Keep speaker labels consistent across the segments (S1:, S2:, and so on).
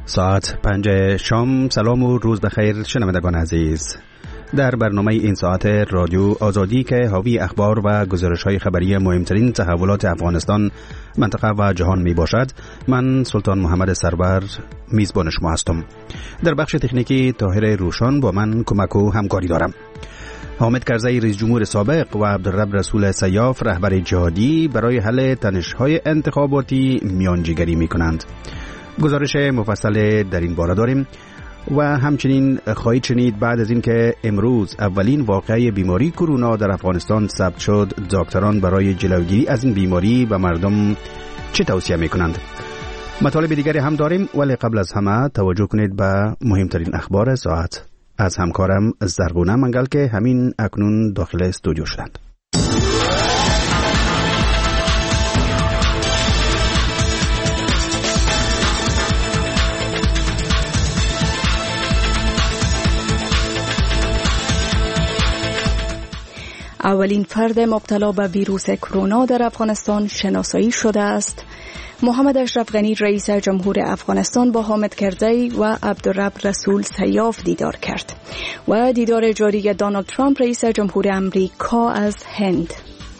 S1: ساعت 5 شام. سلام و روز بخیر شنوندگان عزیز. در برنامه این ساعت رادیو آزادی که حاوی اخبار و گزارش‌های خبری مهمترین تحولات افغانستان، منطقه و جهان می باشد، من سلطان محمد سرور میزبان شما هستم. در بخش تکنیکی طاهر روشان با من کمک و همکاری دارم. حامد کرزی رئیس جمهور سابق و عبدالرب رسول سیاف رهبر جهادی برای حل تنش‌های انتخاباتی میانجیگری می‌کنند. گزارش مفصل در این باره داریم و همچنین خواهید شنید بعد از اینکه امروز اولین واقعه بیماری کرونا در افغانستان ثبت شد، دکتران برای جلوگیری از این بیماری به مردم چه توصیه می‌کنند. مطالب دیگری هم داریم، ولی قبل از همه توجه کنید به مهمترین اخبار ساعت از همکارم زرغونه منگل که همین اکنون داخل استودیو شدند.
S2: اولین فرد مبتلا به ویروس کرونا در افغانستان شناسایی شده است. محمد اشرف غنی رئیس جمهور افغانستان با حامد کرزی و عبدالرب رسول سیاف دیدار کرد و دیدار جاری دونالد ترامپ رئیس جمهور امریکا از هند.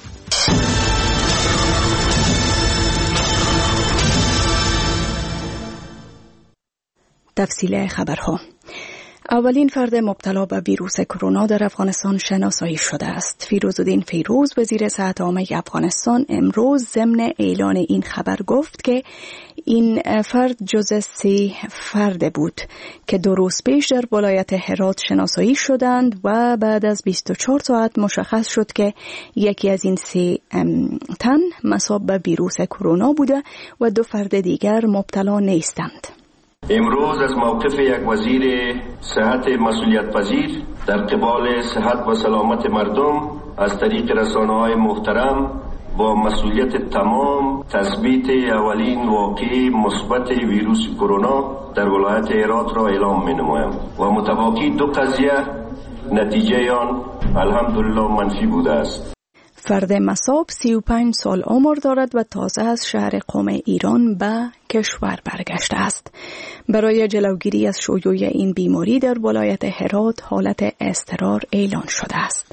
S2: تفصیل خبرها. اولین فرد مبتلا به ویروس کرونا در افغانستان شناسایی شده است. فیروزالدین فیروز وزیر صحت عامه افغانستان امروز ضمن اعلان این خبر گفت که این فرد جزء 3 فرد بود که 2 روز پیش در ولایت هرات شناسایی شدند و بعد از 24 ساعت مشخص شد که یکی از این 3 تن مصاب به ویروس کرونا بوده و 2 فرد دیگر مبتلا نیستند.
S3: امروز از موقف یک وزیر صحت مسئولیت پذیر در قبال صحت و سلامت مردم از طریق رسانه‌های محترم با مسئولیت تمام تثبیت اولین واقعه مثبت ویروس کرونا در ولایت هرات را اعلام می‌نمایم و متواقی 2 قضیه نتیجه آن الحمدلله منفی بوده است.
S2: فرد مصاب 35 سال عمر دارد و تازه از شهر قم ایران به کشور برگشته است. برای جلوگیری از شیوع این بیماری در ولایت هرات حالت اضطرار اعلان شده است.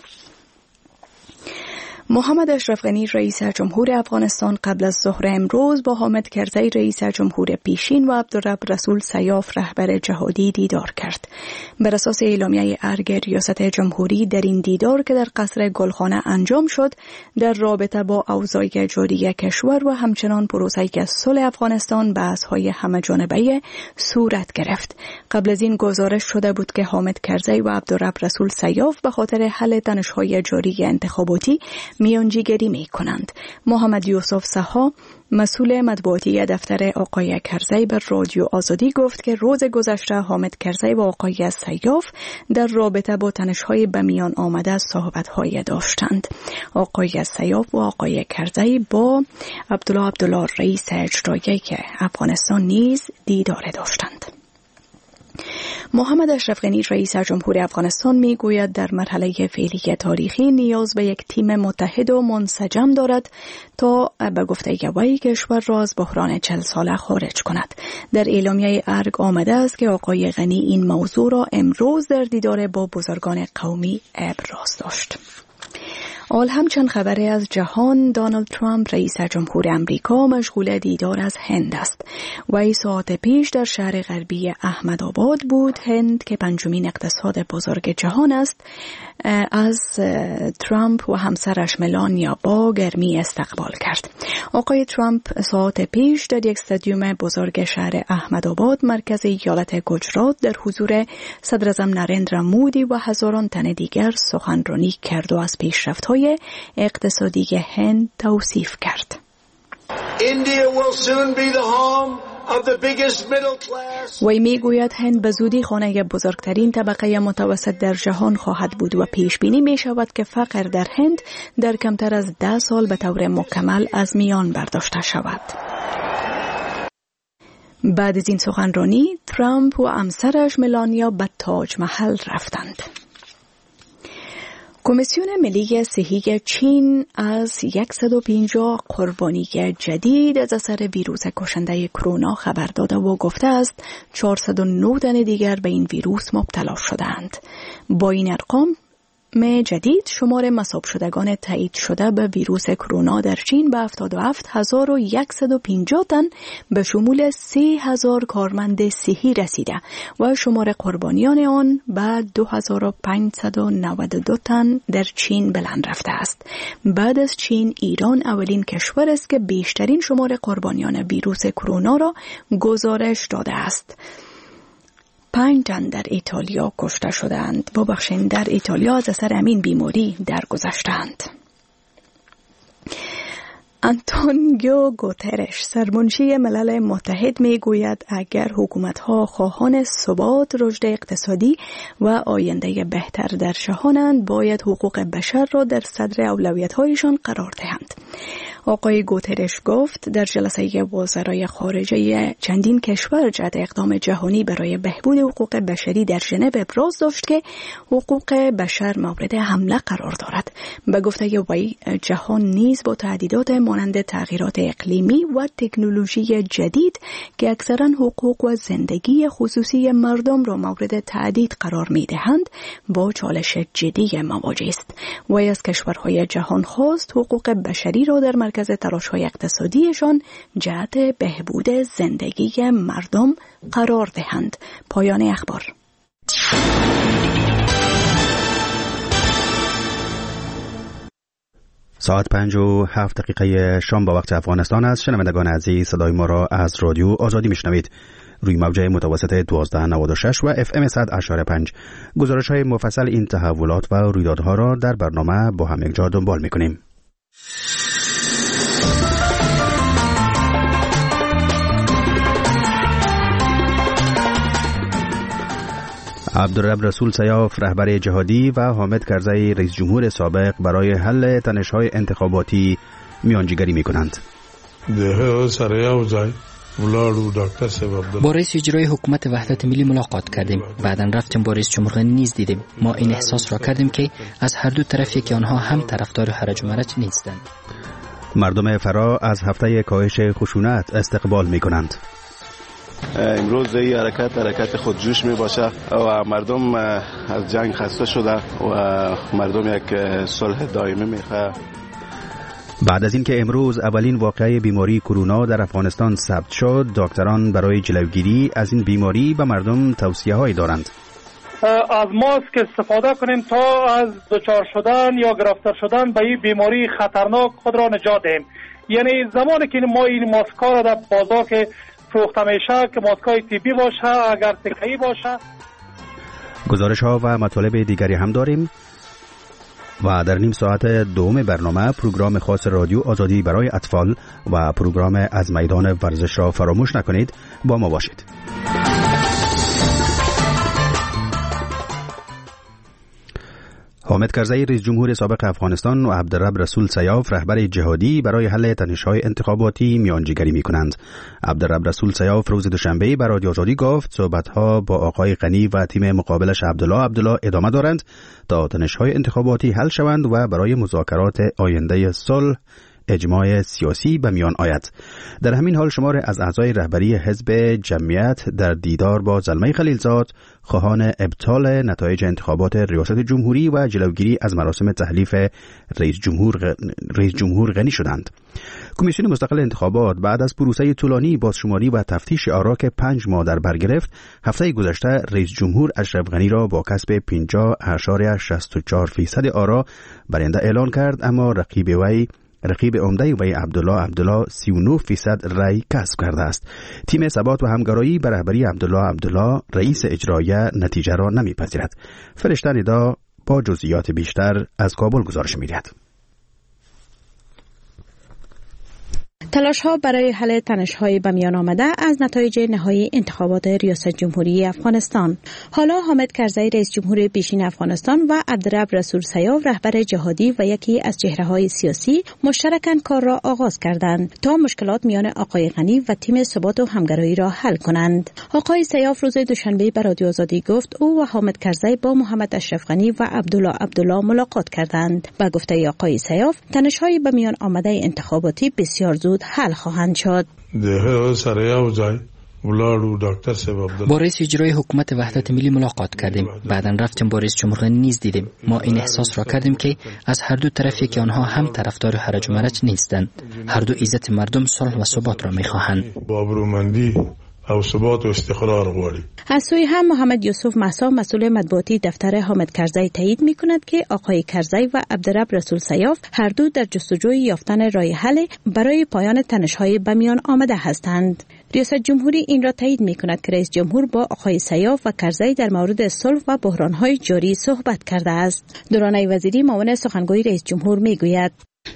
S2: محمد اشرف غنی رئیس جمهور افغانستان قبل از ظهر امروز با حامد کرزی رئیس جمهور پیشین و عبدالرب رسول سیاف رهبر جهادی دیدار کرد. بر اساس اعلامیه ارگ ریاست جمهوری در این دیدار که در قصر گلخانه انجام شد، در رابطه با اوضاع جاری کشور و همچنان پروسه صلح افغانستان بحث‌های همه‌جانبه صورت گرفت. قبل از این گزارش شده بود که حامد کرزی و عبدالرب رسول سیاف به خاطر حل تنش‌های جاری انتخاباتی میانجیگری می کنند. محمد یوسف سها مسئول مطبوعاتی دفتر آقای کرزی بر رادیو آزادی گفت که روز گذشته حامد کرزی و آقای سیاف در رابطه با تنش‌های به میان آمده صحبت‌های داشتند. آقای سیاف و آقای کرزی با عبدالله رئیس اجرایی که افغانستان نیز دیدار داشتند. محمد اشرف غنی رئیس جمهور افغانستان میگوید در مرحله فعلی تاریخی نیاز به یک تیم متحد و منسجم دارد تا به گفته وی کشور را از بحران 40 ساله خارج کند. در اعلامیه ارگ آمده است که آقای غنی این موضوع را امروز در دیدار با بزرگان قومی ابراز داشت. حال همچنین خبری از جهان. دونالد ترامپ رئیس جمهور امریکا مشغول دیدار از هند است. وی ساعت پیش در شهر غربی احمدآباد بود. هند که 5مین اقتصاد بزرگ جهان است از ترامپ و همسرش ملانیا با گرمی استقبال کرد. آقای ترامپ ساعت پیش در یک استادیوم بزرگ شهر احمدآباد مرکز ایالت گجرات در حضور صدر اعظم نریندرا مودی و هزاران تن دیگر سخنرانی کرد و از پیشرفت‌های اقتصادی هند توصیف کرد. وی میگوید هند به زودی خانه بزرگترین طبقه متوسط در جهان خواهد بود و پیش بینی می شود که فقر در هند در کمتر از 10 سال به طور مکمل از میان برداشته شود. بعد از این سخنرانی ترامپ و همسرش ملانیا به تاج محل رفتند. کمیسیون ملی صحی چین از 150 قربانی جدید از اثر ویروس کشنده کرونا خبر داده و گفته است 409 تن دیگر به این ویروس مبتلا شدند. با این ارقام جدید شمار مصاب شدگان تایید شده به ویروس کرونا در چین به 77150 تن به شمول 3000 کارمند صحی رسیده و شمار قربانیان آن به 2592 تن در چین بلند رفته است. بعد از چین، ایران اولین کشور است که بیشترین شمار قربانیان ویروس کرونا را گزارش داده است. 5 تن در ایتالیا کشته شدند. در ایتالیا از اثر همین بیماری درگذشتند. آنتونیو گوترش، سرمنشی ملل متحد، می گوید اگر حکومت‌ها خواهان ثبات، رشد اقتصادی و آینده بهتر در جهانند، باید حقوق بشر را در صدر اولویت‌هایشان قرار دهند. آقای گوترش گفت در جلسه وزرای خارجه چندین کشور جهت اقدام جهانی برای بهبود حقوق بشری در ژنو ابراز داشت که حقوق بشر مورد حمله قرار دارد. به گفته وی، جهان نیز با تهدیدات مانند تغییرات اقلیمی و تکنولوژی جدید که اکثرا حقوق و زندگی خصوصی مردم را مورد تهدید قرار می‌دهند با چالش جدی مواجه است. وی از کشورهای جهان خواست حقوق بشری را در مرکز تلاش‌های اقتصادیشان جهت بهبود زندگی مردم قرار دهند. پایان اخبار.
S1: ساعت 5:07 شام با وقت افغانستان است. شنوندگان عزیز، صدای ما را از رادیو آزادی میشنوید روی موج متوسط 1296 و FM 100.5. گزارش‌های مفصل این تحولات و رویدادها را در برنامه با هم یکجا دنبال می‌کنیم. عبدالرب رسول سیاف، رهبر جهادی، و حامد کرزی، رئیس جمهور سابق، برای حل تنش‌های انتخاباتی میانجیگری می‌کنند.
S4: با رئیس اجرایی حکومت وحدت ملی ملاقات کردیم. بعداً رفتیم با رئیس جمهور غنی نیز دیدیم. ما این احساس را کردیم که از هر دو طرفی که آنها هم طرفدار هرج و مرج نیستند.
S1: مردم فرا از هفته کاهش خشونت استقبال می‌کنند.
S5: امروز این حرکت خودجوش می باشه و مردم از جنگ خسته شده و مردم یک صلح دائمی میخواه.
S1: بعد از اینکه امروز اولین واقعه بیماری کرونا در افغانستان ثبت شد، دکتران برای جلوگیری از این بیماری به مردم توصیه‌هایی دارند.
S6: از ماسک استفاده کنیم تا از دچار شدن یا گرفتار شدن به این بیماری خطرناک خود را نجات دهیم. یعنی زمانی که ما این ماسک‌ها را در بازار که فروخته میشه که ماسک‌های طبی باشه، اگر تکه‌ای باشه.
S1: گزارش‌ها و مطالب دیگری هم داریم و در نیم ساعت دوم برنامه پروگرام خاص رادیو آزادی برای اطفال و پروگرام از میدان ورزش را فراموش نکنید. با ما باشید. حامد کرزی، رئیس جمهور سابق افغانستان، و عبدالرب رسول سیاف، رهبر جهادی، برای حل تنش‌های انتخاباتی میانجیگری می‌کنند. عبدالرب رسول سیاف روز دوشنبه به رادیو آزادی گفت صحبت‌ها با آقای غنی و تیم مقابلش عبدالله ادامه دارند تا تنش‌های انتخاباتی حل شوند و برای مذاکرات آینده صلح اجماع سیاسی به میان آید. در همین حال شمار از اعضای رهبری حزب جمعیت در دیدار با زلمه خلیلزاد خواهان ابطال نتایج انتخابات ریاست جمهوری و جلوگیری از مراسم تحلیف رئیس جمهور غنی شدند. کمیسیون مستقل انتخابات بعد از پروسه طولانی بازشماری و تفتیش آرا که 5 ماه در بر گرفت، هفته گذشته رئیس جمهور اشرف غنی را با کسب 50.64% آرا برنده اعلان کرد، اما رقیب عمده وی عبدالله 39% رای کسب کرده است. تیم ثبات و همکاری به رهبری عبدالله رئیس اجرایی نتیجه را نمیپذیرد. فرشته ندا با جزئیات بیشتر از کابل گزارش می‌دهد.
S2: تلاش‌ها برای حل تنش‌های به میان آمده از نتایج نهایی انتخابات ریاست جمهوری افغانستان. حالا حامد کرزی رئیس جمهور پیشین افغانستان و عبدالرب رسول سیاف رهبر جهادی و یکی از چهره‌های سیاسی مشترکاً کار را آغاز کردند تا مشکلات میان آقای غنی و تیم ثبات و همگرایی را حل کنند. آقای سیاف روز دوشنبه به رادیو آزادی گفت او و حامد کرزی با محمد اشرف غنی و عبدالله ملاقات کردند. با گفته آقای سیاف تنش‌های به میان آمده انتخاباتی بسیار زود حل خواهند شد.
S4: با رئیس اجرای حکومت وحدت ملی ملاقات کردیم. بعداً رفتیم با رئیس جمهور غنی نیز دیدیم. ما این احساس را کردیم که از هر دو طرفی که آنها هم طرفدار هرج و مرج نیستند. هر دو عزت مردم، صلح و ثبات را می‌خواهند.
S7: او ثبات و استقرار غواړي.
S2: از سوی هم محمد یوسف محسا مسئول مطبوعاتی دفتر حامد کرزی تایید می‌کند که آقای کرزی و عبدالرب رسول سیاف هر دو در جستجوی یافتن راه حل برای پایان تنش‌های به میان آمده هستند. ریاست جمهوری این را تایید می‌کند که رئیس جمهور با آقای سیاف و کرزی در مورد صلح و بحران‌های جاری صحبت کرده است. دورانه وزیری معاون سخنگوی رئیس جمهور می‌گوید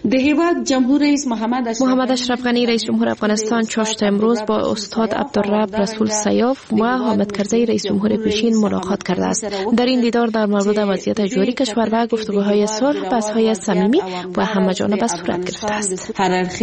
S8: محمد اشرف غنی رئیس جمهور افغانستان چاشت امروز با استاد عبدالرب رسول سیاف و حامد کرزی رئیس جمهور پیشین ملاقات کرده است. در این دیدار در مورد وضعیت جاری کشور و گفتگوهای صلح بحث‌های صمیمی و همه‌جانبه صورت گرفته است.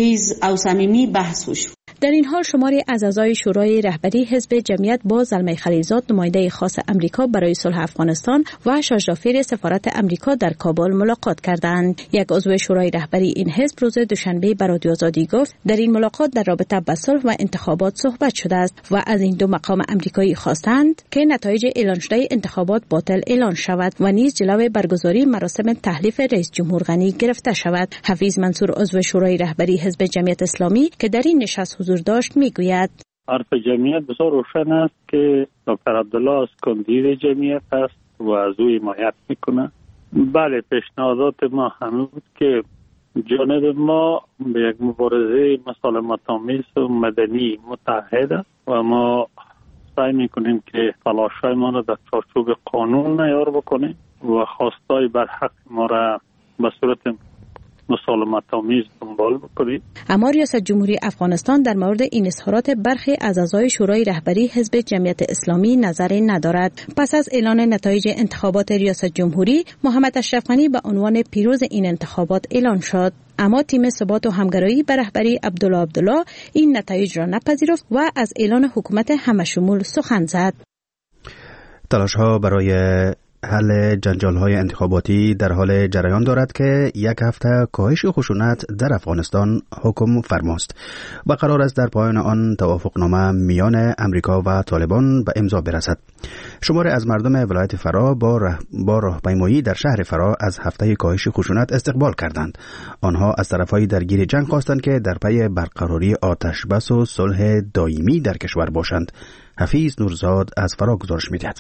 S2: در این حال شماری از اعضای شورای رهبری حزب جمعیت با زلمه خلیلزاد نماینده خاص امریکا برای صلح افغانستان و شاژدافیر سفارت امریکا در کابل ملاقات کردند. یک عضو شورای رهبری این حزب روز دوشنبه به رادیو آزادی گفت در این ملاقات در رابطه با صلح و انتخابات صحبت شده است و از این دو مقام امریکایی خواستند که نتایج اعلان شده انتخابات باطل اعلان شود و نیز جلوی برگزاری مراسم تحلیف رئیس جمهور غنی گرفته شود. حفیظ منصور عضو شورای رهبری حزب جمعیت اسلامی که در این نشست حضور داشت میگوید
S6: حرف جمعیت بسیار روشن است که دکتر عبدالله از کاندید جمعیت است و از او حمایت میکنه. بله، پیشنهادات ما همه بود که جانب ما به یک مبارزه مسالمت‌آمیز و مدنی متحد است و ما سعی میکنیم که تلاش‌های ما را در چارچوب قانون معیار بکنیم و خواستای بر حق ما را به صورت مسالمت‌آمیز دنبال بکنیم.
S2: اما ریاست جمهوری افغانستان در مورد این اظهارات برخی از اعضای شورای رهبری حزب جمعیت اسلامی نظری ندارد. پس از اعلان نتایج انتخابات ریاست جمهوری، محمد اشرف غنی به عنوان پیروز این انتخابات اعلان شد. اما تیم ثبات و همگرایی به رهبری عبدالله این نتایج را نپذیرفت و از اعلان حکومت همه‌شمول سخن زد.
S1: تلاش‌ها برای حل جنجال‌های انتخاباتی در حال جریان دارد که یک هفته کاهش خشونت در افغانستان حکم فرماست و قرار است در پایان آن توافقنامه میان امریکا و طالبان به امضا برسد. شماری از مردم ولایت فرا با راهپیمایی در شهر فرا از هفته کاهش خشونت استقبال کردند. آنها از طرفهای درگیر جنگ خواستند که در پی برقراری آتش بس و صلح دائمی در کشور باشند. حفیظ نورزاد از فرا گزارش می‌دهد.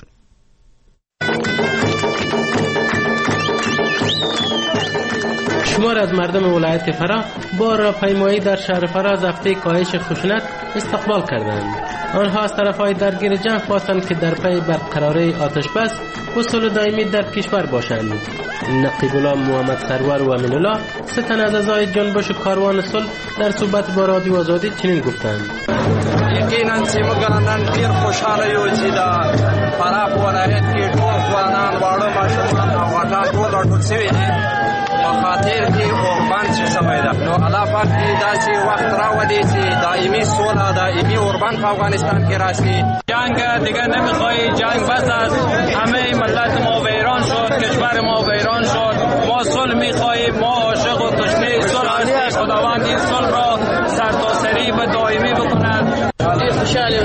S9: شمار از مردم ولایت فرا با راهپیمایی در شهر فرا از هفته کاهش خشونت استقبال کردند. آنها از طرفهای درگیر جنگ خواستند که در پی برقراری آتش بس و صلح دائمی در کشور باشند. نقیب الله محمد سرور و امین الله سه تن از اعضای جنبش کاروان صلح در صحبت با رادیو آزادی چنین گفتند:
S10: یقینا چې موږ نن ډیر خوشاله یو چې د فراه په ولایت کې ټول ځوانان واړه ماشومان او غټان ټول راټول شوي دي په خاطر کې اوربند چې شوی ده. نو الله پاک دې داسې وخت راولي چې دائمي سوله دائمي اوربند په افغانستان کې راشي. جنگ دیگه نمیخوای، جنگ بس از همه ملت ما ویران شد، کشور ما ویران شد. ما صلح میخواهیم، ما عاشق و تشنه صلح هستیم. خداوند این صلح را سرتاسری و دائمی بکند. خوشحالی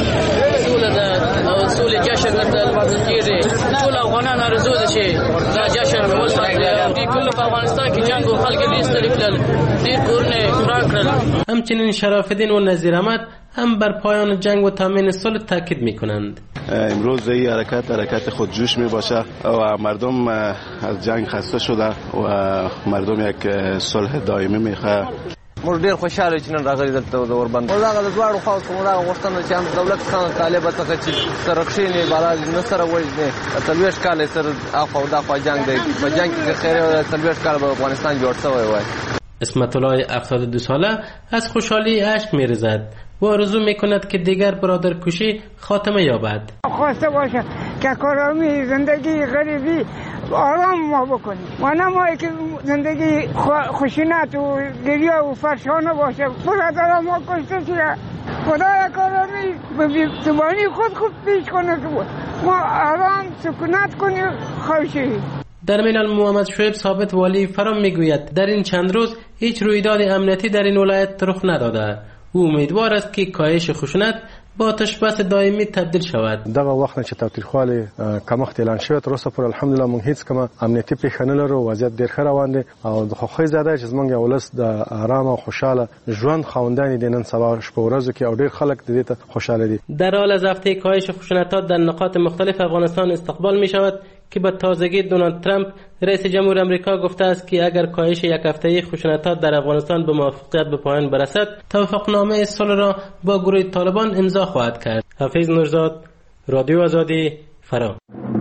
S10: صلح جشن لمانځل کیږي. ټول افغانان ارزو ده چې دا جشن ولمانځي. کله په افغانستان کې جنگ او خلک ډېر ستړي کړل، ډېر کورونه وران کړل.
S9: همچنین شرف الدین و نظیر احمد هم بر پایان جنگ و تامین صلح تاکید میکنند.
S5: امروز این حرکت خودجوش می باشه و مردم از جنگ خسته شده و مردم یک صلح دائمی میخواه.
S10: موږ ډیر خوشاله چې نن راغلي دلته د اوربند. موږ هغه د دواړو خواو کوم دا غوښتنه چې هم دولت څخه طالب څخه چې سره کښیني بالا نه سره وایي نه 30 کال سره اخو دا خو جنگ دی. په جنگ کې خیر او 30 کال به افغانستان جوړ شوی وای.
S9: اسمت الله 72 ساله از خوشحالی اشک می‌ریزد و آرزو می‌کند که دیگر برادر کشی خاتمه یابد.
S11: خواسته باشه که کارامی زندگی غریبی آرام ما بکنیم و نمایی که زندگی خشونت و گریه و فرشانه باشه. برادر ما کشته شده، خدای کارامی به زبانی خود پیش کنه که ما آرام سکونت کنیم خوشی.
S9: در میلان محمد شعیب ثابت والی فرا میگوید در این چند روز هیچ رویداد امنیتی در این ولایت رخ نداده. او امیدوار است که کاهش خشونت با آتش بس دائمی تبدیل شود.
S12: دغه وخت چې تاوتریخوالی کمښت اعلان شوی تر اوسه پورې الحمدلله موږ هیڅ کومه امنیتي پیښه نه لرو. وضعیت ډېر ښه روان دی او د خوښۍ زیاده چې زموږ ولس د آرام او خوشاله ژوند خاوندان دي نن سبا شپه ورځو کې او ډېر خلک د دې ته خوشاله دي.
S9: در حال از هفته کاهش خشونت‌ها در نقاط مختلف افغانستان استقبال می شود که به تازگی دونالد ترامپ رئیس جمهور آمریکا گفته است که اگر کاهش یک هفته‌ای خشونت‌ها در افغانستان به موافقت به پایان برسد توافقنامه صلح را با گروه طالبان امضا خواهد کرد. حفیظ نورزاد، رادیو آزادی، فرا.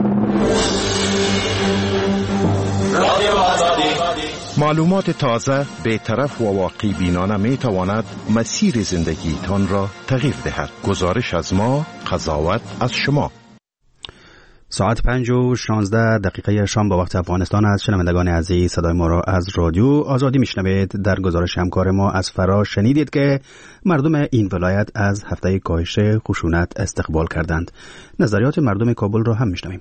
S13: معلومات تازه، بی‌طرف و واقعی بینانه می تواند مسیر زندگیتان را تغییر دهد. گزارش از ما، قضاوت از شما.
S1: ساعت 5:16 شام با وقت افغانستان است. شنوندگان عزیز، صدای ما را از رادیو آزادی میشنوید. در گزارش همکار ما از فرا شنیدید که مردم این ولایت از هفته کاهش خشونت استقبال کردند. نظریات مردم کابل را هم میشنویم.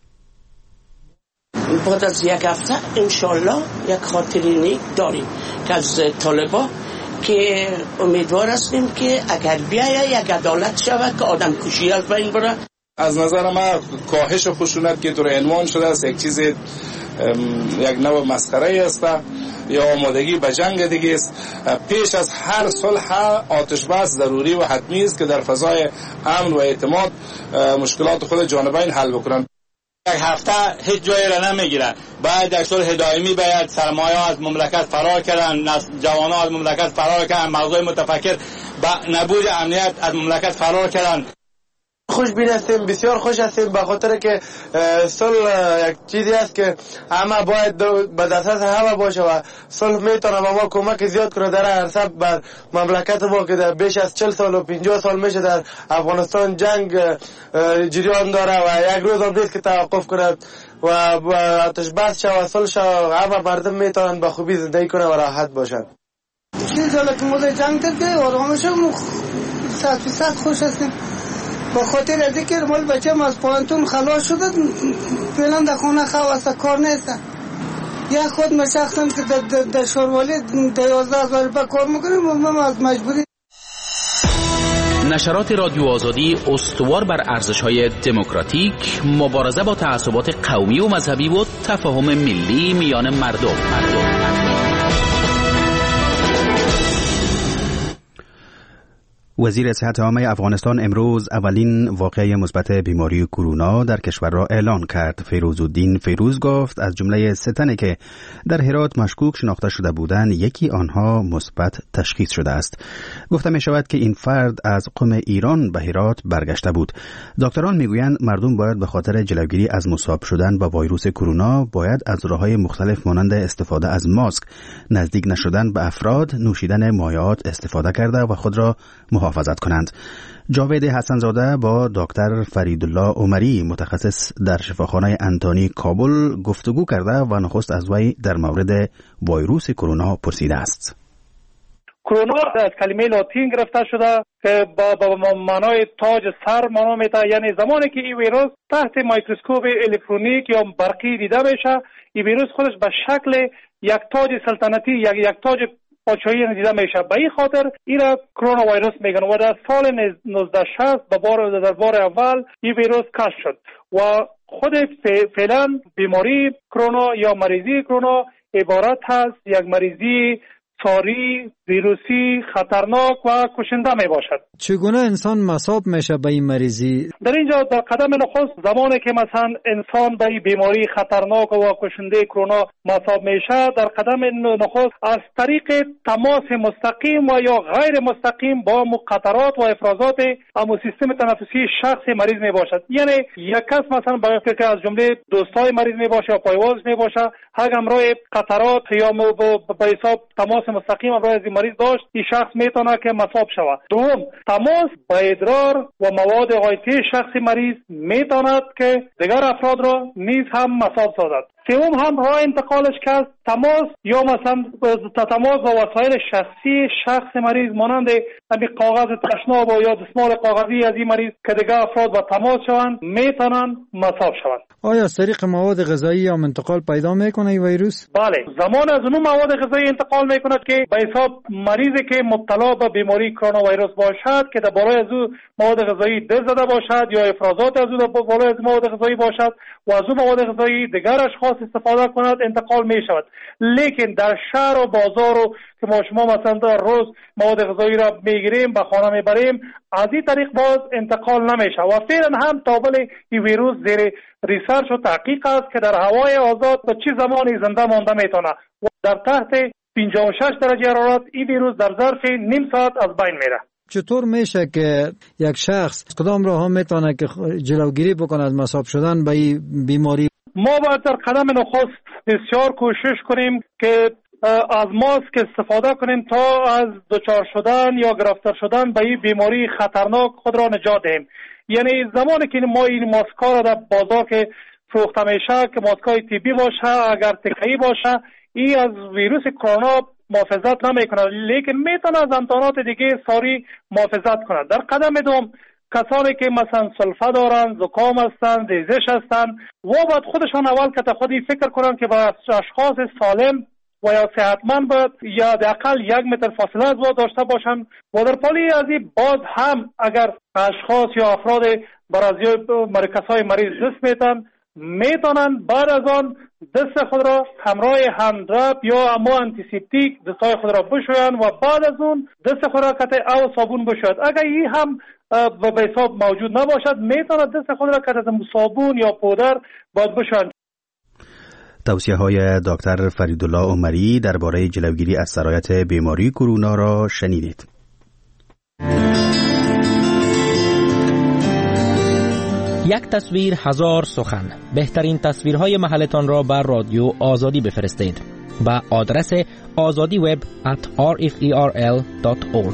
S14: بعد از یک هفته انشالله یک خاطری نیک داریم که از طالبا که امیدوار هستیم که اگر بیاید یک عدالت شود که آدم کشی از بین بره.
S15: از نظر ما کاهش خشونت که طور عنوان شده است یک چیز یک نوع مسخره است یا آمادگی به جنگ دیگه است. پیش از هر صلح آتش بس ضروری و حتمی است که در فضای امن و اعتماد مشکلات خود جانبین حل بکنند.
S16: یک هفته هیچ جایی را نمیگیره. باید یک صلح دائمی باید. سرمایه از مملکت فرار کردن، جوانان از مملکت فرار کردن، مغزای متفکر با نبود امنیت از مملکت فرار کردن.
S17: خوشبین هستیم، بسیار خوش هستیم به خاطر که صلح یک چیزی است که همه باید به دسترس همه باشه و صلح میتونه به ما کمک زیاد کنه در عرصه بر مملکت ما که در بیش از 40 سال و 50 سال میشه در افغانستان جنگ جریان داره و یک روز هم نیست که توقف کنه و آتش بس شود، صلح شود، همه مردم میتونن به خوبی زندگی کنه و راحت باشن.
S11: 30 سال که ما جنگ کرده و آرامش 100% خوش هستیم. با خاطر از اینکه مال بچه‌م از پانتون خلاص شده فعلا در خونه خواست کار نیست. یا خود من شخصا که در شوروالی 11,000 روپیه کار میکنیم و من از مجبوری.
S18: نشرات رادیو آزادی استوار بر ارزش‌های دموکراتیک، مبارزه با تعصبات قومی و مذهبی و تفاهم ملی میان مردم.
S1: وزیر صحت عامه افغانستان امروز اولین واقعه مثبت بیماری کرونا در کشور را اعلان کرد. فیروزالدین فیروز گفت از جمله 3 تنی که در هرات مشکوک شناخته شده بودند یکی آنها مثبت تشخیص شده است. گفته می شود که این فرد از قم ایران به هرات برگشته بود. دکتران میگویند مردم باید به خاطر جلوگیری از مصاب شدن با ویروس کرونا باید از راه‌های مختلف مانند استفاده از ماسک، نزدیک نشدن به افراد، نوشیدن مایعات استفاده کرده و خود را محافظت کنند. جاوید حسنزاده با دکتر فریدالله عمری متخصص در شفاخانه انتونی کابل گفتگو کرده و نخست از وی در مورد ویروس کرونا پرسیده است.
S6: کرونا از کلمه لاتین گرفته شده که با معنای تاج سر معنا میده، یعنی زمانی که این ویروس تحت میکروسکوپ الکترونیک یا برقی دیده میشه، این ویروس خودش به شکل یک تاج سلطنتی یک تاج پادشاهی دیده میشه. به این خاطر این را کرونا ویروس میگن و در سال 1960 در بار اول این ویروس کشف شد و خود فعلا بیماری کرونا یا مریضی کرونا عبارت هست یک مریضی ساری، ویروسی، خطرناک و کشنده می باشد.
S19: چگونه انسان مصاب میشه به این مریضی؟
S6: در اینجا در قدم نخست زمانی که مثلا انسان به این بیماری خطرناک و کشنده کرونا مصاب میشه، در قدم نخست از طریق تماس مستقیم و یا غیر مستقیم با قطرات و افرازات اما سیستم تنفسی شخص مریض می باشد. یعنی یک کس مثلا که از جمله دوستای مریض می باشه یا پایواز می باشه، همراه قطرات یا به حساب تماس مستقیم برای از مریض داشت، این شخص میتونه که مصاب شود. دوم، تماس با ادرار و مواد غایطی شخص مریض میتواند که دیگر افراد را نیز هم مصاب سازد. سوم هم راه انتقالش که است تماس یا مثلا تماس با وسایل شخصی شخص مریض مانند همین کاغذ تشناب یا دستمال کاغذی از این مریض که دیگر افراد با تماس شوند میتونن مصاب شوند.
S19: آیا از طریق مواد غذایی هم انتقال پیدا میکنه این ویروس؟
S6: بله، زمان از اون مواد غذایی انتقال میکند که به حساب مریضی که مبتلا به بیماری کرونا ویروس باشد که در بالای از اون مواد غذایی دست زده باشد یا افرازات از اون در بالای از مواد غذایی باشد و از اون مواد غذایی دیگر اشخاص استفاده کند انتقال می شود. لیکن در شهر و بازار و که ما شما مثلا در روز مواد غذایی را میگیریم به خانه میبریم، از این طریق باز انتقال نمیشه و فعلا هم تابل این ویروس زیر ریسرچ و تحقیق است که در هوای آزاد به چه زمانی زنده مانده میتونه و در تحت 56 درجه حرارت این ویروس در ظرف نیم ساعت از بین میره.
S19: چطور میشه که یک شخص کدام راه ها میتونه که جلوگیری بکنه از مصاب شدن به این بیماری؟
S6: ما باید در قدم نخست بسیار کوشش کنیم که از ماسک استفاده کنیم تا از دچار شدن یا گرفتار شدن به این بیماری خطرناک خود را نجات دهیم. یعنی زمانی که ما این ماسک‌ها را در بازار که فروخته میشه که ماسک‌های طبی باشه، اگر تکه‌ای باشه، این از ویروس کرونا محافظت نمیکنه، لیکن میتونه از امکانات دیگه ساری محافظت کنه. در قدم دوم کسانی که مثلا سلفه دارن، زکام هستن، دیزش هستن و باید خودشان اول که خودی فکر کنن که با اشخاص سالم و یا صحتمند باید یا حداقل 1 متر فاصله از با داشته باشن و در پالی از این باز هم اگر اشخاص یا افراد برازی مرکزهای مریض دست میتن میتونن بعد از آن دست خود را همراه هندرب یا اما انتیسپتیک دستای خود را بشوین و بعد از اون دست خود را کته او صابون بشوید. اگر این هم به حساب موجود نباشد میتونه دست خود را کته صابون یا پودر باید بشوین.
S1: توصیه های دکتر فریدالله عمری درباره جلوگیری از سرایت بیماری کرونا را شنیدید.
S20: یک تصویر هزار سخن. بهترین تصویرهای محلتان را بر رادیو آزادی بفرستید به آدرس azadiweb@rferl.org.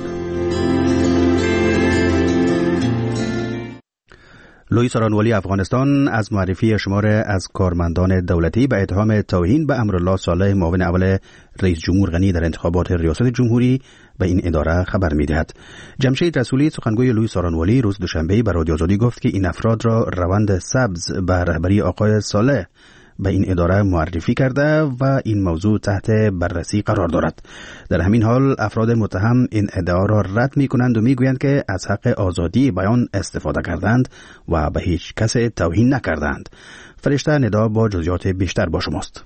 S1: لوی سارانوالی افغانستان از معرفی شمار از کارمندان دولتی به اتهام توهین به امرالله صالح معاون اول رئیس جمهور غنی در انتخابات ریاست جمهوری به این اداره خبر می‌دهد. جمشید رسولی سخنگوی لوی سارانوالی روز دوشنبه به رادیو آزادی گفت که این افراد را روند سبز به رهبری آقای صالح به این اداره معرفی کرده و این موضوع تحت بررسی قرار دارد. در همین حال افراد متهم این ادعا را رد می‌کنند و می‌گویند که از حق آزادی بیان استفاده کردند و به هیچ کس توهین نکردند. فرشته ندا با جزئیات بیشتر با شماست.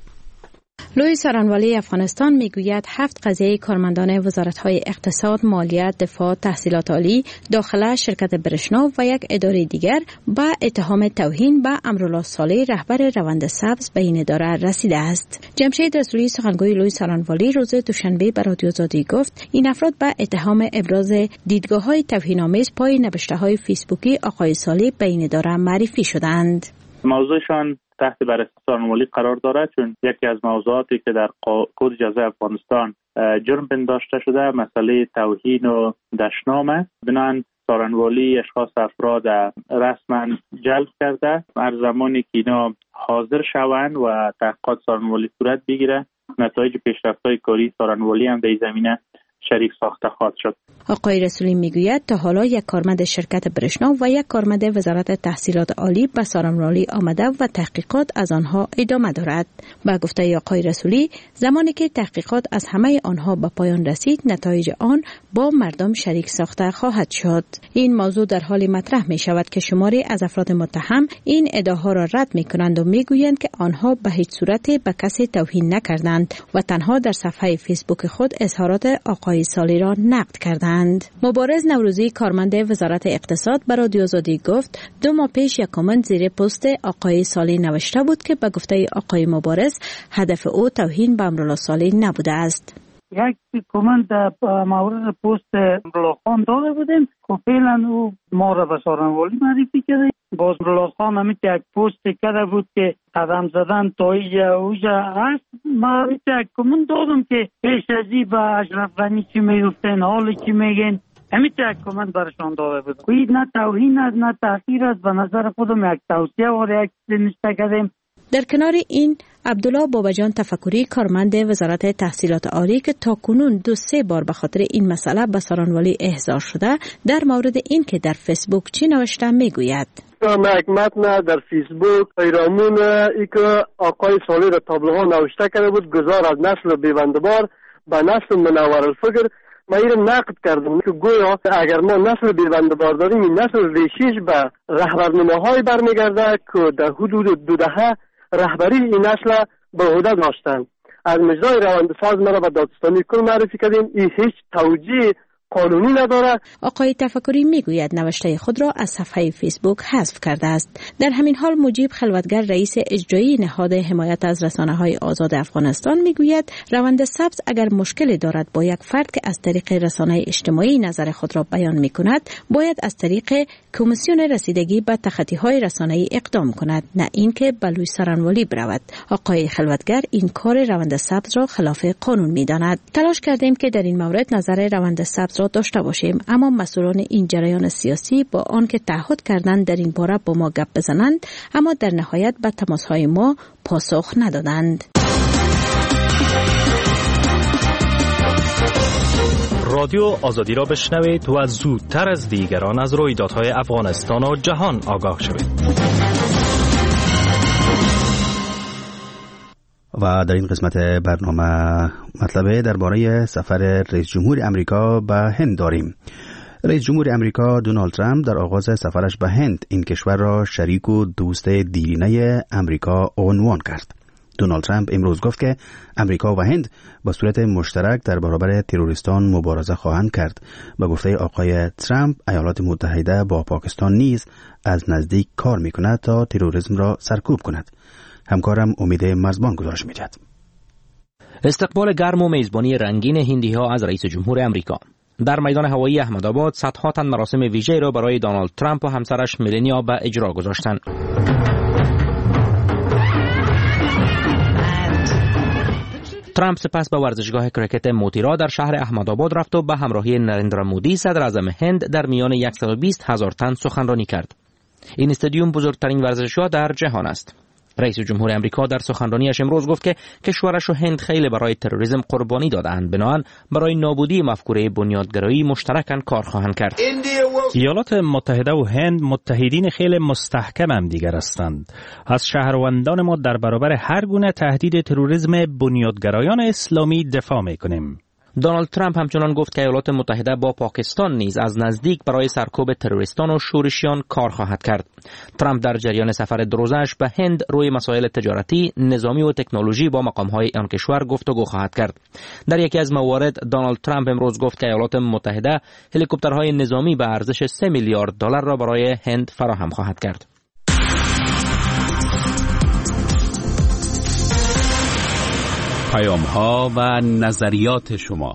S21: لوی سارانوالی افغانستان میگوید 7 قضیه کارمندان وزارت‌های اقتصاد، مالیات، دفاع، تحصیلات عالی، داخله، شرکت برشنا و یک اداره دیگر با اتهام توهین به امرالله صالح رهبر روند سبز به این اداره رسیده است. جمشید رسولی سخنگوی لوی سارانوالی روز دوشنبه به رادیو آزادی گفت این افراد به اتهام ابراز دیدگاه‌های توهین‌آمیز پای نوشته‌های فیسبوکی آقای صالح به این اداره معرفی شدند.
S22: موضوعشان تحت بررسی سارانوالی قرار دارد، چون یکی از موضوعاتی که در کد جزای افغانستان جرم پنداشته شده مسئله توهین و دشنام است. بنابراین سارانوالی اشخاص افراد رسما جلب کرده. هر زمانی که اینا حاضر شوند و تحقیقات سارانوالی صورت بگیره، نتایج پیشرفت‌های کاری سارانوالی هم در این زمینه شریک ساخته خواهد شد.
S21: آقای رسولی میگوید تا حالا یک کارمند شرکت برشنا و یک کارمند وزارت تحصیلات عالی به سارانوالی آمده و تحقیقات از آنها ادامه دارد. با گفته آقای رسولی زمانی که تحقیقات از همه آنها به پایان رسید نتایج آن با مردم شریک ساخته خواهد شد. این موضوع در حال مطرح می شود که شماری از افراد متهم این ادعاها را رد می کنند و می گویند که آنها به هیچ صورت به کسی توهین نکردند و تنها در صفحه فیسبوک خود اظهارات آقای صالح را نقد کردند. مبارز نوروزی کارمند وزارت اقتصاد به رادیو آزادی گفت 2 ماه پیش یک کامنت زیر پست آقای صالح نوشته بود که به گفته آقای مبارز هدف او توهین به امرالله صالح نبوده است.
S3: یک کامنت در مورد پست امرالله خان داده بودیم. خب فعلا او ما را به سارنوالی معرفی کرده. باز امرالله خان همیت یک پست کرده بود که قدم زدن تا اوجا هست. ما همیت یک کامنت دادم که پیش ازی به اشرف غنی چی میگفتن، حال چی میگن. همیت یک کامنت برشان داده بود. خواهید نه توهین است نه تحقیر است. به نظر خودم یک توصیه و یک چیز نشته کردیم.
S21: در کنار این عبدالله بابجان تفکری کارمند وزارت تحصیلات عالی که تاکنون 2-3 بار به خاطر این مسئله به سارنوالی احضار شده در مورد این که در فیسبوک چی نوشته میگوید.
S4: من یک متن در فیسبوک پیرامون ای که آقای صالح تابلوها نوشته کرده بود گذار از نسل بیبندبار به نسل منور الفکر. من این نقد کردم که گویا اگر ما نسل بیبندبار داریم این نسل ریشیش به رهبرنماهای برمیگرده که در حدود 2 دهه رهبری این نسل به عهده داشتند. از مجرای روندساز مرا به دادستانی کل معرفی کردیم. این هیچ توجیه قانونی نداره.
S21: آقای تفکری میگوید نوشته خود را از صفحه فیسبوک حذف کرده است. در همین حال مجیب خلوتگر رئیس اجرایی نهاد حمایت از رسانه‌های آزاد افغانستان میگوید روند سبز اگر مشکلی دارد با یک فرد که از طریق رسانه اجتماعی نظر خود را بیان میکند باید از طریق کمیسیون رسیدگی به تخطی‌های رسانه‌ای اقدام کند، نه اینکه به لوی سارنوالی برود. آقای خلوتگر این کار روند سبز را خلاف قانون میداند. تلاش کردیم که در این مورد نظر روند سبز را داشته باشیم، اما مسئولان این جریان سیاسی با آنکه تعهد کردند در این باره با ما گپ بزنند اما در نهایت به تماس‌های ما پاسخ ندادند.
S20: رادیو آزادی را بشنوید و زودتر از دیگران از رویدادهای افغانستان و جهان آگاه شوید.
S1: و در این قسمت برنامه مطلب درباره سفر رئیس جمهور امریکا به هند داریم. رئیس جمهور امریکا دونالد ترامپ در آغاز سفرش به هند این کشور را شریک و دوست دیرینه امریکا عنوان کرد. دونالد ترامپ امروز گفت که امریکا و هند با صورت مشترک در برابر تروریستان مبارزه خواهند کرد. به گفته آقای ترامپ ایالات متحده با پاکستان نیز از نزدیک کار می‌کند تا تروریسم را سرکوب کند. همکارم امید مرزبان گزارش می‌دهد.
S20: استقبال گرم و میزبانی رنگین هندی‌ها از رئیس جمهور امریکا. در میدان هوایی احمدآباد صدها تن مراسم ویژه را برای دونالد ترامپ و همسرش ملانیا به اجرا گذاشتند. ترامپ سپس به ورزشگاه کرکت موتیرا در شهر احمدآباد رفت و به همراهی نریندرا مودی صدر اعظم هند در میان 120,000 تن سخنرانی کرد. این استادیوم بزرگترین ورزشگاه در جهان است. رئیس جمهور امریکا در سخنرانیش امروز گفت که کشورش و هند خیلی برای تروریسم قربانی دادند، بنابراین برای نابودی مفکوره بنیادگرایی مشترکاً کار خواهند کرد.
S23: ایالات متحده و هند متحدین خیلی مستحکم هم دیگر هستند. از شهروندان ما در برابر هر گونه تهدید تروریسم بنیادگرایان اسلامی دفاع می‌کنیم.
S20: دونالد ترامپ همچنان گفت که ایالات متحده با پاکستان نیز از نزدیک برای سرکوب تروریستان و شورشیان کار خواهد کرد. ترامپ در جریان سفر دروزش به هند روی مسائل تجارتی، نظامی و تکنولوژی با مقام‌های آن کشور گفتگو خواهد کرد. در یکی از موارد دونالد ترامپ امروز گفت که ایالات متحده هلیکوپترهای نظامی به ارزش 3 میلیارد دلار را برای هند فراهم خواهد کرد.
S18: پیام‌ها و نظریات شما.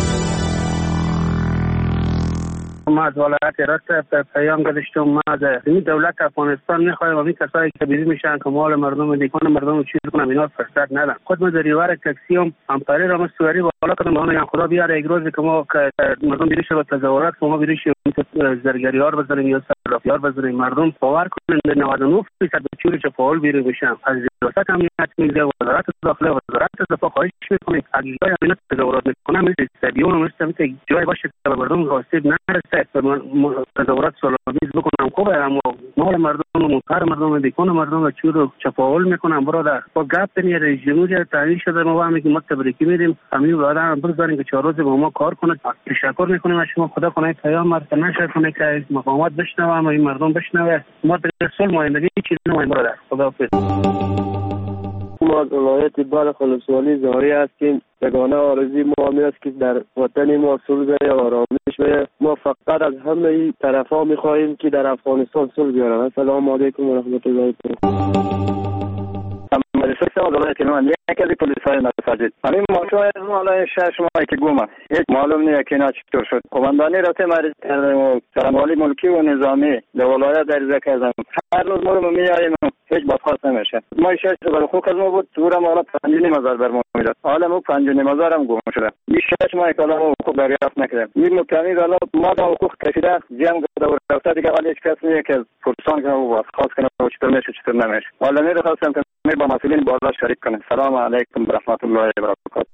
S3: ما از ولایت هرات پیام گذاشتم. ما از این دولت افغانستان میخوایم و این کسایی که بیرون میشن که مال مردم دیگه مردم چیز کنن اینا فرصت ندن. خود ما دریوار تاکسیوم امپری را مستوری بالا کردم. ما خدا بیاره یک روزی که ما مردم بیرون شد تظاهرات ما بیرون شد زرگریار بزنیم یا صرافیار بزنیم. مردم باور کنند 99% چوری که فعال بیرون میشن. از ریاست امنیت ملی وزارت داخله وزارت دفاع خواهش میکنیم اگه جای امنیت تظاهرات میکنن مثل استادیوم مثل جای باشه که مردم آسیب نرسه. تظاهرات سالانیز بکنم خوبه، اما مال مردم و منکر مردم دیکون مردم چور رو چپاول میکنم. برادر با گپ تنی رئیس جمهور تعیین شده ما هم میگیم تبریکی میدیم همین بعدا بگذاریم که 4 روز با ما کار کنه. تشکر میکنیم از شما. خدا کنه پیام مرد نشه کنه که مقامات بشنوه و این مردم بشنوه. ما در سال مایندگی چیزی نمایم. برادر خدا حافظ.
S4: ما از ولایت بلخ ولسوالی زاری هستیم. یگانه آرزوی ما همین است که در وطن ما صلح و آرامش بشه. ما فقط از همه طرفا میخواهیم که در افغانستان صلح بیارن. السلام علیکم و رحمت الله و برکاته.
S2: پلیسای سوال که من یک از پلیسای مساجد همین ماشوم حالا 6 ماه که گم هیچ معلوم نیست که اینا چطور شد. قماندانی رفته مریض کردم و سرمالی ملکی و نظامی در ولایت عریضه کردم. هر روز ما رو میاریم هیچ بازخواست نمیشه. ما 6 برای خوک از ما بود دورم حالا 5,500 بر ما میداد. حالا ما 5,500 هم گم شده. 6 ماه کالا ما حقوق دریافت نکردیم. این مکمل حالا ما با حقوق کشیده جمع کرده و رفته دیگه حالا هیچ کس نیست که پرسان کنه و بازخواست کنه و چطور میشه چطور نمیشه. حالا میخواستم که با مسئولین بالا شریک کنه. سلام علیکم و رحمت الله و برکاته.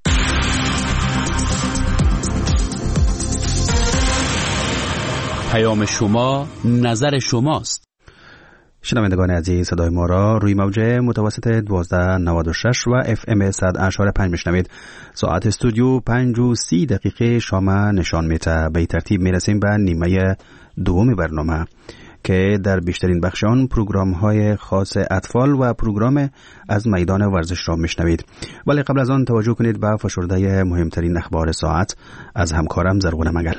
S18: پیام شما نظر شماست.
S1: شنوندگان عزیز، صدای ما را روی موج متوسط 1296 و FM 100.5 میشنوید. ساعت استودیو 5:30 شام نشان میده. به ترتیب میرسیم به نیمه دوم برنامه که در بیشترین بخش آن پروگرام های خاص اطفال و پروگرام از میدان ورزش را میشنوید. ولی قبل از آن توجه کنید به فشرده مهمترین اخبار ساعت از همکارم زرغون مگل.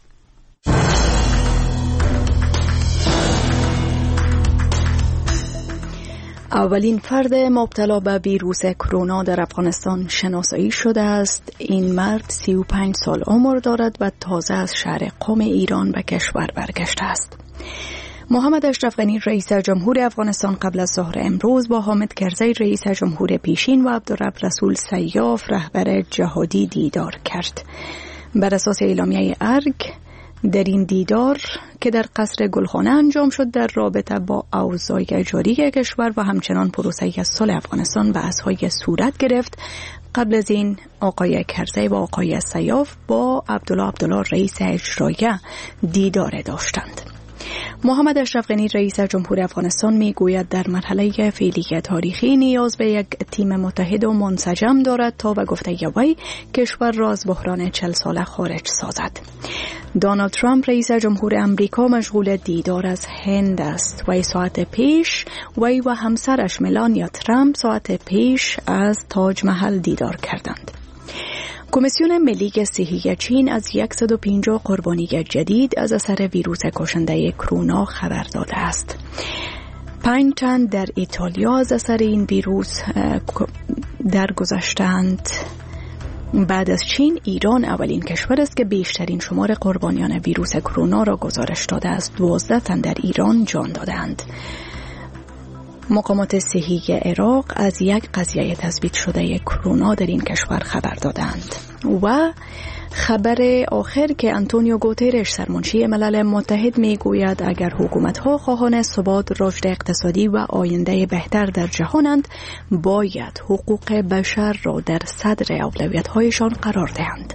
S7: اولین فرد مبتلا به ویروس کرونا در افغانستان شناسایی شده است. این مرد 35 سال عمر دارد و تازه از شهر قم ایران به کشور برگشته است. محمد اشرف غنی رئیس جمهور افغانستان قبل از ظهر امروز با حامد کرزی رئیس جمهور پیشین و عبدالرب رسول سیاف رهبر جهادی دیدار کرد. بر اساس اعلامیه ارگ در این دیدار که در قصر گلخانه انجام شد در رابطه با اوضاع جاری کشور و همچنان پروسه صلح افغانستان به اسهای صورت گرفت. قبل از این آقای کرزی و آقای سیاف با عبدالله رئیس اجرایی دیدار داشتند. محمد اشرف غنی رئیس جمهور افغانستان میگوید در مرحله فعلی تاریخی نیاز به یک تیم متحد و منسجم دارد تا به گفته وی کشور را از بحران 40 ساله خارج سازد. دونالد ترامپ رئیس جمهور امریکا مشغول دیدار از هند است. وی ساعت پیش وی و همسرش ملانیا ترامپ ساعت پیش از تاج محل دیدار کردند. کمیسیون ملی صحی چین از 150 قربانی جدید از اثر ویروس کشنده کرونا خبر داده است. 5 تن در ایتالیا از اثر این ویروس درگذشتند. بعد از چین، ایران اولین کشور است که بیشترین شمار قربانیان ویروس کرونا را گزارش داده است. 12 تن در ایران جان دادند. مقامات صحی عراق از یک قضیه تثبیت شده کرونا در این کشور خبر دادند. و خبر آخر که آنتونیو گوترش سرمنشی ملل متحد میگوید اگر حکومت‌ها خواهان ثبات، رشد اقتصادی و آینده بهتر در جهانند، باید حقوق بشر را در صدر اولویت‌هایشان قرار دهند.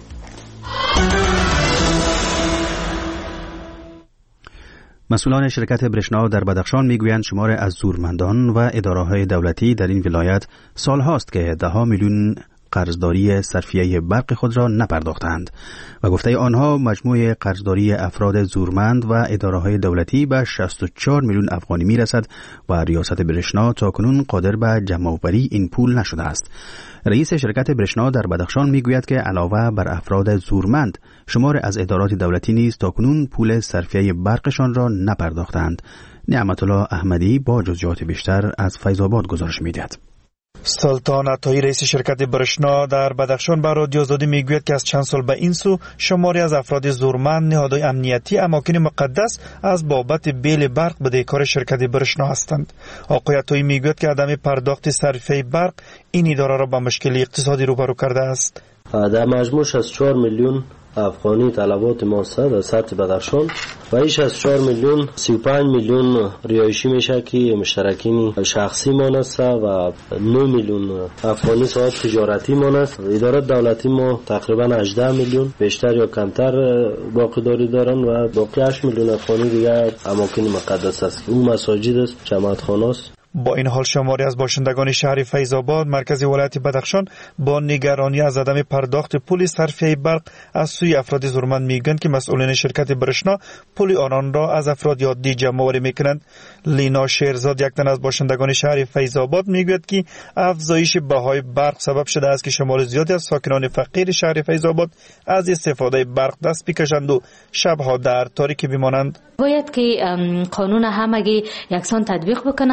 S1: مسئولان شرکت برشنا در بدخشان میگویند شمار از زورمندان و اداره‌های دولتی در این ولایت سالهاست که 10 میلیون قرضداری صرفیه برق خود را نپرداختند و گفته آنها مجموع قرضداری افراد زورمند و اداره‌های دولتی به 64 میلیون افغانی میرسد و ریاست برشنا تاکنون قادر به جمع‌آوری این پول نشده است. رئیس شرکت برشنا در بدخشان میگوید که علاوه بر افراد زورمند، شمار از ادارات دولتی نیز تاکنون پول صرفیه برقشان را نپرداختند. نعمت الله احمدی با جزئیات بیشتر از فیض‌آباد گزارش می‌دهد.
S8: سلطان عطایی رئیس شرکت برشنا در بدخشان به رادیو آزادی میگوید که از چند سال به این سو شماری از افراد زورمند، نهادهای امنیتی، اماکن مقدس از بابت بیل برق بدهکار شرکت برشنا هستند. آقای عطایی میگوید که عدم پرداخت صرفه برق این اداره را با مشکل اقتصادی روبرو کرده است.
S24: در مجموع 64 میلیون افغانی طلبات ما است در سطح بدخشان و این 64 میلیون 35 میلیون ریایشی میشه که مشترکین شخصی ما است و 9 میلیون افغانی ساعت تجارتی ما است. ادارات دولتی ما تقریبا 18 میلیون بیشتر یا کمتر باقیداری دارن و باقی 8 میلیون افغانی دیگر اماکن مقدس است که اون مساجد است، جماعت خانه است.
S8: با این حال شماری از باشندگان شهر فیض‌آباد مرکز ولایت بدخشان با نگرانی از عدم پرداخت پول صرفیه برق از سوی افراد زورمند میگویند که مسئولین شرکت برشنا پول آنان را از افراد عادی جمع‌آوری میکنند. لینا شیرزاد یک تن از باشندگان شهر فیض‌آباد میگوید که افزایش بهای برق سبب شده است که شمار زیادی از ساکنان فقیر شهر فیض‌آباد از استفاده برق دست بکشند و شبها در تاریکی بمانند.
S25: باید که قانون همگی یکسان تطبیق بکنن و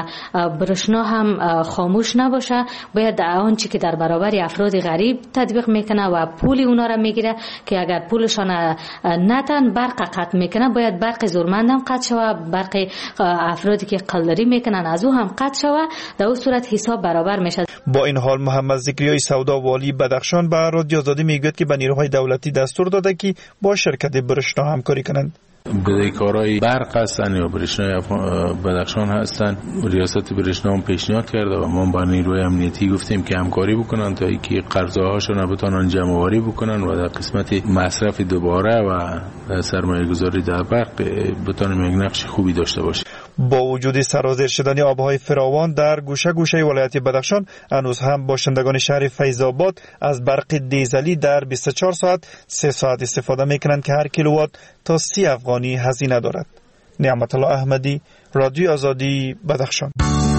S5: برشنا هم خاموش نباشه، باید آنچه که در برابر افراد غریب تطبیق میکنه و پول اونا را میگیره که اگر پولشان نتن برق قطع میکنه، باید برق زورمند هم قطع شوه، برق افرادی که قلدری میکنن از او هم قطع شوه، در اون صورت حساب برابر میشه.
S8: با این حال محمد ذکریای سودا والی بدخشان به رادیو آزادی میگوید که به نیروهای دولتی دستور داده که با شرکت برشنا همکاری کنند.
S9: بدهکارای برق هستن یا برشنای بدخشان هستن، ریاست برشنا هم پیشنهاد کرده و ما با نیروی امنیتی گفتیم که همکاری بکنن تا اینکه قرضه‌هاشون بتونن جمع‌آوری بکنن و در قسمت مصرف دوباره و سرمایه‌گذاری در برق بتونن یک نقش خوبی داشته باشه.
S8: با وجود سرازیر شدن آبهای فراوان در گوشه گوشه ولایت بدخشان، هنوز هم باشندگان شهر فیض آباد از برق دیزلی در 24 ساعت 3 ساعت استفاده میکنند که هر کیلووات تا 30 افغانی هزینه دارد. نعمت الله احمدی، رادیو آزادی، بدخشان.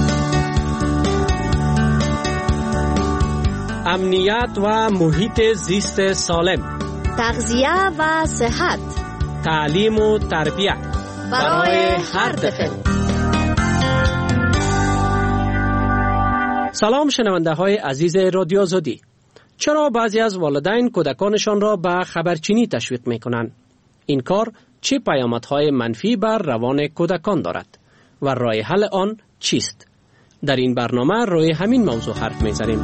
S10: امنیت و محیط زیست سالم،
S12: تغذیه و صحت،
S10: تعلیم و تربیت برای هر طفل. سلام شنونده های عزیز رادیو آزادی. چرا بعضی از والدین کودکانشان را به خبرچینی تشویق می کنند؟ این کار چه پیامدهای منفی بر روان کودکان دارد و راه حل آن چیست؟ در این برنامه روی همین موضوع حرف می زنیم.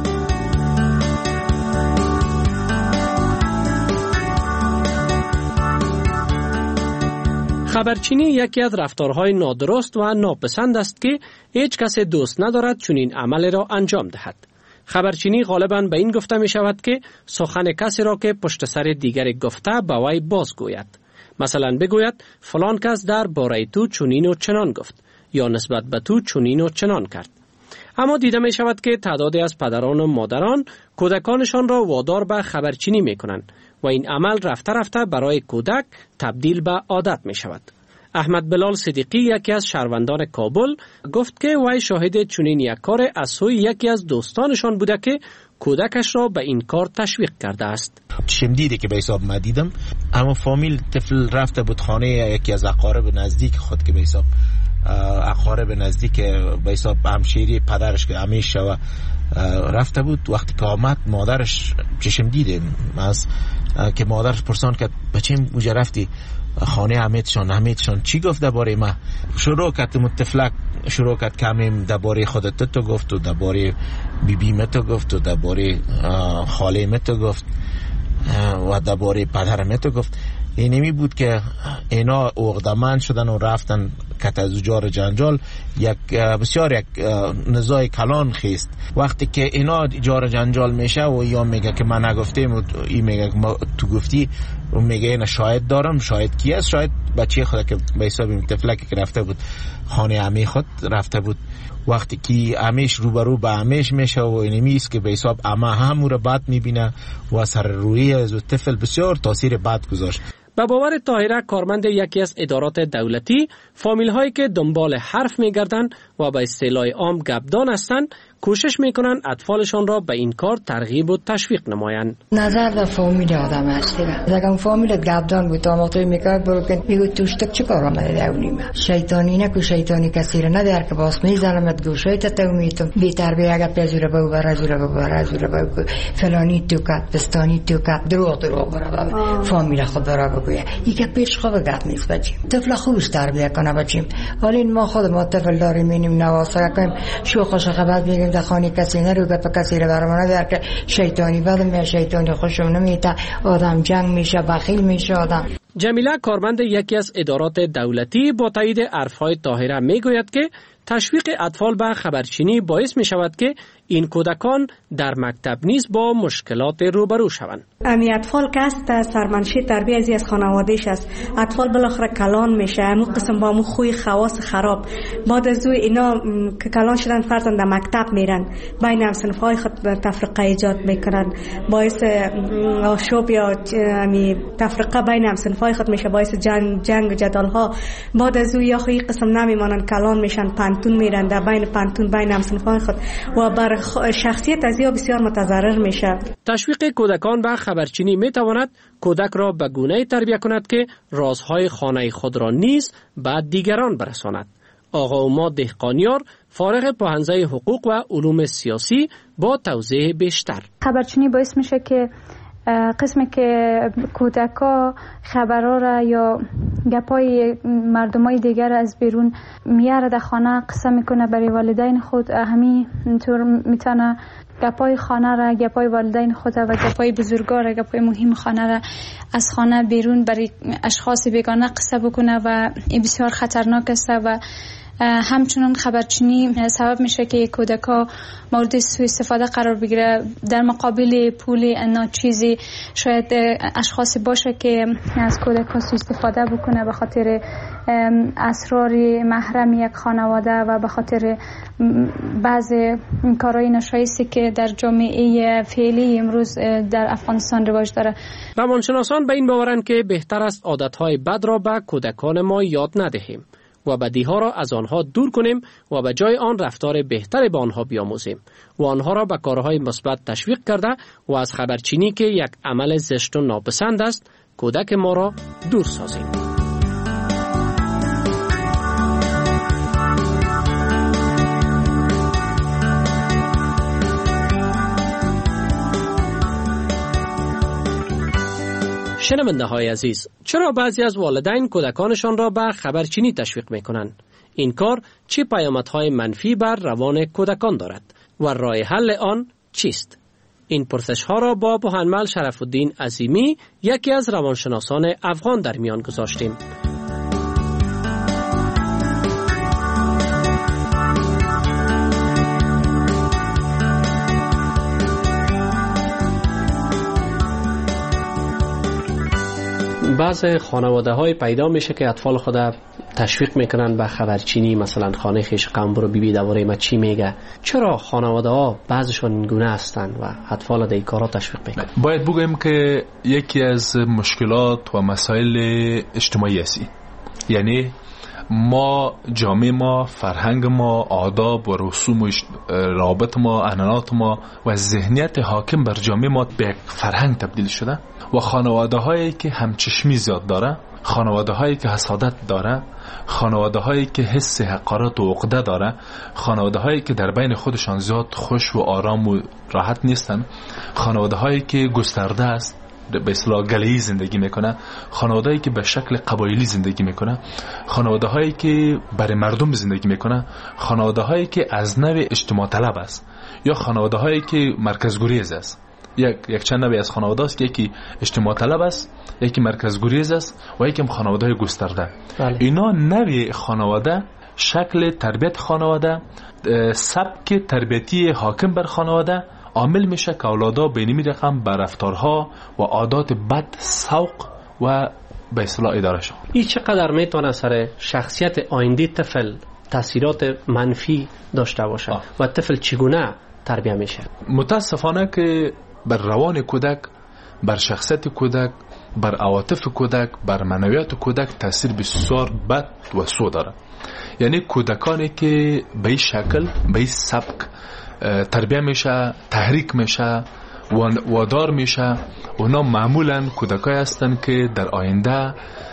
S10: خبرچینی یکی از رفتارهای نادرست و ناپسند است که هیچ کس دوست ندارد چنین عمل را انجام دهد. خبرچینی غالباً به این گفته می شود که سخن کسی را که پشت سر دیگر گفته به وی بازگوید. مثلا بگوید فلان کس در باره تو چنین و چنان گفت یا نسبت به تو چنین و چنان کرد. اما دیده می شود که تعدادی از پدران و مادران کودکانشان را وادار به خبرچینی می کنند و این عمل رفته رفته برای کودک تبدیل به عادت می شود. احمد بلال صدیقی یکی از شهروندان کابل گفت که وی شاهد چنین یک کار از سوی یکی از دوستانشان بوده که کودکش را به این کار تشویق کرده است.
S25: چشم دیده که به حساب ما دیدم، اما فامیل طفل رفته بود خانه یکی از اقارب نزدیک خود که به حساب اقارب نزدیک به حساب همشیری پدرش که همیشه و رفته بود. وقتی که آمد مادرش چشم دیده از که مادرش پرسان کرد بچه‌م اونجا رفتی خانه حمیدشان چی گفت درباره ما؟ شروع کرد متفلک شروع کرد کمیم درباره خودت تو گفت و درباره بیبی مت گفت و درباره خاله مت گفت و درباره پدر مت گفت. اینمی بود که اینا عقده‌مند شدن و رفتن کت از جار جنجال. بسیار یک نزاع کلان خیست. وقتی که اینا جار جنجال میشه و یا میگه که من نگفتم و این میگه که تو گفتی و میگه اینا شاهد دارم. شاهد کی است؟ شاهد بچه خود که به حساب متفلکی که رفته بود خانه عمی خود رفته بود. وقتی که عمیش روبرو به عمیش میشه و اینمی است که به حساب عمه همو رو بد میبینه و سر روی از طفل بسیار تاثیر بد گذاشت.
S10: به باور طاهره کارمند یکی از ادارات دولتی، فامیل هایی که دنبال حرف میگردند و به اصطلاح عام گبدان هستند کوشش میکنن اطفالشان را به این کار ترغیب و تشویق نمایند.
S26: نظر در فامیل آدم است. اگر اون فامیلت گبدان بود آماتوی میکرد برو کن میگو توشتک چه کار آمده دولیم شیطانی نکو شیطانی کسی را ندار که باس میزنمت گوشایت تو میتم بی تربیه اگر پزوره بو برازوره بو فلانی تو کات بستانی تو کات دروغ برا فامیل خود برا بگویه یک پیش خوب گپ نیست بچیم طفل خوبش تربیه کنه بچیم. حالا ما خود ما طفل داریم میبینیم نواسا کنیم شوخش خبر میگیم در خانه کسی نرو گپ کسی رو برام ندار که شیطانی بدم یا شیطانی خوشم نمیاد آدم جنگ میشه بخیل میشه آدم.
S10: جمیله کارمند یکی از ادارات دولتی با تایید حرفهای طاهره میگوید که تشویق اطفال به خبرچینی باعث می شود که این کودکان در مکتب نیز با مشکلات روبرو شوند.
S27: امی اطفال که است سرمنشی تربیه از خانوادهش است. اطفال بالاخره کلان میشه، امو قسم با امو خوی خواص خراب. بعد از اینا که کلان شدن فرزند در مکتب میرن، بین هم صنفهای خود تفرقه ایجاد میکنن، باعث آشوب یا امی تفرقه بین هم صنفهای خود میشه، باعث جنگ و جدال ها. بعد از یا خوی قسم نمیمانن، کلان میشن، پانتون میرن، در بین پانتون بین هم صنفهای خود و بر شخصیت از یا بسیار متضرر میشه.
S10: تشویق کودکان به خبرچینی میتواند کودک را به گونه‌ای تربیت کند که رازهای خانه خود را نیز به دیگران برساند. آقا اوما دهقانیار فارغ پوهنځی حقوق و علوم سیاسی با توضیح بیشتر.
S11: خبرچینی باعث میشه که قسمی که کودکا خبرها را یا گپای مردمای دیگر از بیرون میاره در خانه قصه میکنه برای والدین خود، همینطور میتونه گپای خانه را، گپای والدین خود و گپای بزرگا را، گپای مهم خانه را از خانه بیرون برای اشخاص بیگانه قصه بکنه و این بسیار خطرناک است و همچنان خبرچینی سبب میشه که کودکا مورد سوء استفاده قرار بگیره. در مقابل پول ناچیزی شاید اشخاصی باشه که از کودکا سوء استفاده بکنه به خاطر اسرار محرم یک خانواده و به خاطر بعض کارهای ناشایستی که در جامعه فعلی امروز در افغانستان رواج داره.
S10: روانشناسان به این باورند که بهتر است عادتهای بد را به کودکان ما یاد ندهیم و بدیها را از آنها دور کنیم و به جای آن رفتار بهتری با آنها بیاموزیم و آنها را به کارهای مثبت تشویق کرده و از خبرچینی که یک عمل زشت و ناپسند است کودک ما را دور سازیم. شنونده های عزیز، چرا بعضی از والدین کودکانشان را به خبرچینی تشویق می کنند؟ این کار چه پیامدهای منفی بر روان کودکان دارد و راه حل آن چیست؟ این پرسش ها را با بوهنمل شرف الدین عظیمی، یکی از روانشناسان افغان، در میان گذاشتیم. بعض خانواده های پیدا میشه که اطفال خود تشویق میکنن به خبرچینی، مثلا خانه خیش قوم برو بی درباره ما چی میگه. چرا خانواده ها بعضشون این گونه هستن و اطفال در این کارا تشویق میکنن؟
S9: باید بگویم که یکی از مشکلات و مسائل اجتماعی است. یعنی ما، جامعه ما، فرهنگ ما، آداب و رسوم و رابط ما، عنعنات ما و ذهنیت حاکم بر جامعه ما به فرهنگ تبدیل شده و خانواده هایی که همچشمی زیاد داره، خانواده هایی که حسادت داره، خانواده هایی که حس حقارت و عقده داره، خانواده هایی که در بین خودشان زیاد خوش و آرام و راحت نیستن، خانواده هایی که گسترده است، به اصطلاح گله‌ای زندگی میکنه، خانواده‌ای که به شکل قبایلی زندگی میکنه، خانواده‌هایی که برای مردم زندگی میکنه، خانواده‌هایی که از نوع اجتماع طلب است یا خانواده‌هایی که مرکز گریز است. یک چند نوع از خانواده است که یکی اجتماع طلب است، یکی مرکز گریز است و یکی خانواده گسترده. اینا نوع خانواده، شکل تربیت خانواده، سبک تربیتی حاکم بر خانواده عامل میشه که اولادا به نمی رقم بر رفتارها و عادات بد سوق و به اصطلاح اداره شد.
S10: این چقدر میتونه سر شخصیت آینده طفل تاثیرات منفی داشته باشه و طفل چگونه تربیه میشه؟
S9: متاسفانه که بر روان کودک، بر شخصیت کودک، بر عواطف کودک، بر معنویات کودک تاثیر بسیار بد و سو داره. یعنی کودکانی که به این شکل، به این سبک تربیه میشه، تحریک میشه، وادار میشه، اونا معمولا کودکایی هستن که در آینده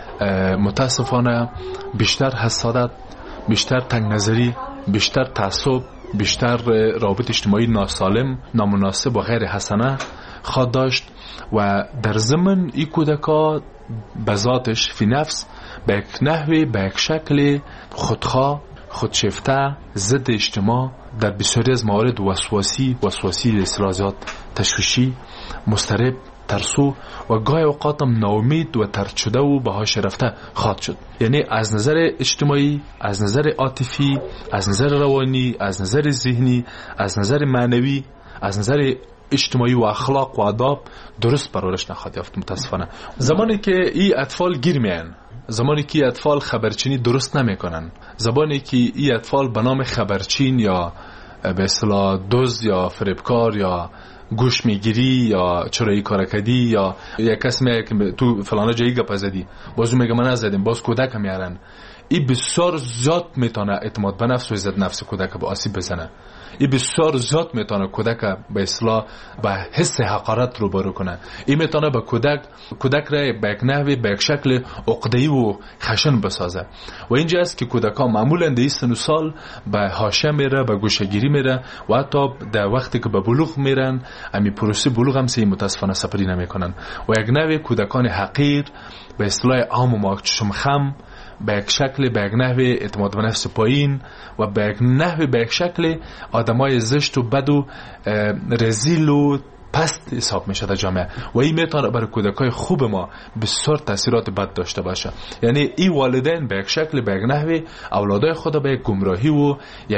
S9: متاسفانه بیشتر حسادت، بیشتر تنگ نظری، بیشتر تعصب، بیشتر روابط اجتماعی ناسالم، نامناسب و غیر حسنه خواهد داشت و در ضمن این کودکا به ذاتش فی نفس به یک نحوی، به یک شکل خودخواه، خودشیفته، ضد اجتماع، در بسیاری از موارد وسواسی اصلاحات تشویشی، مضطرب، ترسو و گاهی اوقاتم ناامید و طرد شده و بهاش رفته خواهد شد. یعنی از نظر اجتماعی، از نظر عاطفی، از نظر روانی، از نظر ذهنی، از نظر معنوی، از نظر اجتماعی و اخلاق و آداب درست پرورش نخواهد یافت. متاسفانه زمانی که این اطفال گیر میان، زمانی که اطفال خبرچینی درست نمیکنن، زمانی که این اطفال به نام خبرچین یا به اصطلاح دزد یا فریبکار یا گوش میگیری یا چرایی کار کردی یا یک کس میگه که تو فلانه جایی گپ زدی، بازو میگه من نزدم، باز کودک میارن، این بسیار زیاد میتونه اعتماد به نفس و عزت نفس کودک به آسیب بزنه. این بسیار زیاد میتونه کودک به اصطلاح به حس حقارت روبرو کنه. این میتونه به کودک را به یک نحوی به یک شکل عقده‌ای و خشن بسازه. و اینجا است که کودکان معمولا در این سن و سال به حاشیه میره، به گوشه‌گیری میره و حتی در وقتی که به بلوغ میرن امی پروسه بلوغ هم متاسفانه سپری نمیکنن و یک نحوی کودکان حقیر به اصطلاح عام و ماچشم خم به یک شکل به یک نحوی اعتماد به نفس پایین و به یک نحوی به یک شکل آدمای زشت و بد و رذیل و پست حساب میشه در جامعه و این میتونه برای کودکای خوب ما بسیار تاثیرات بد داشته باشه. یعنی این والدین به یک شکل به یک نحوی اولادای خود به یک گمراهی و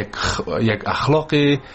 S9: یک اخلاق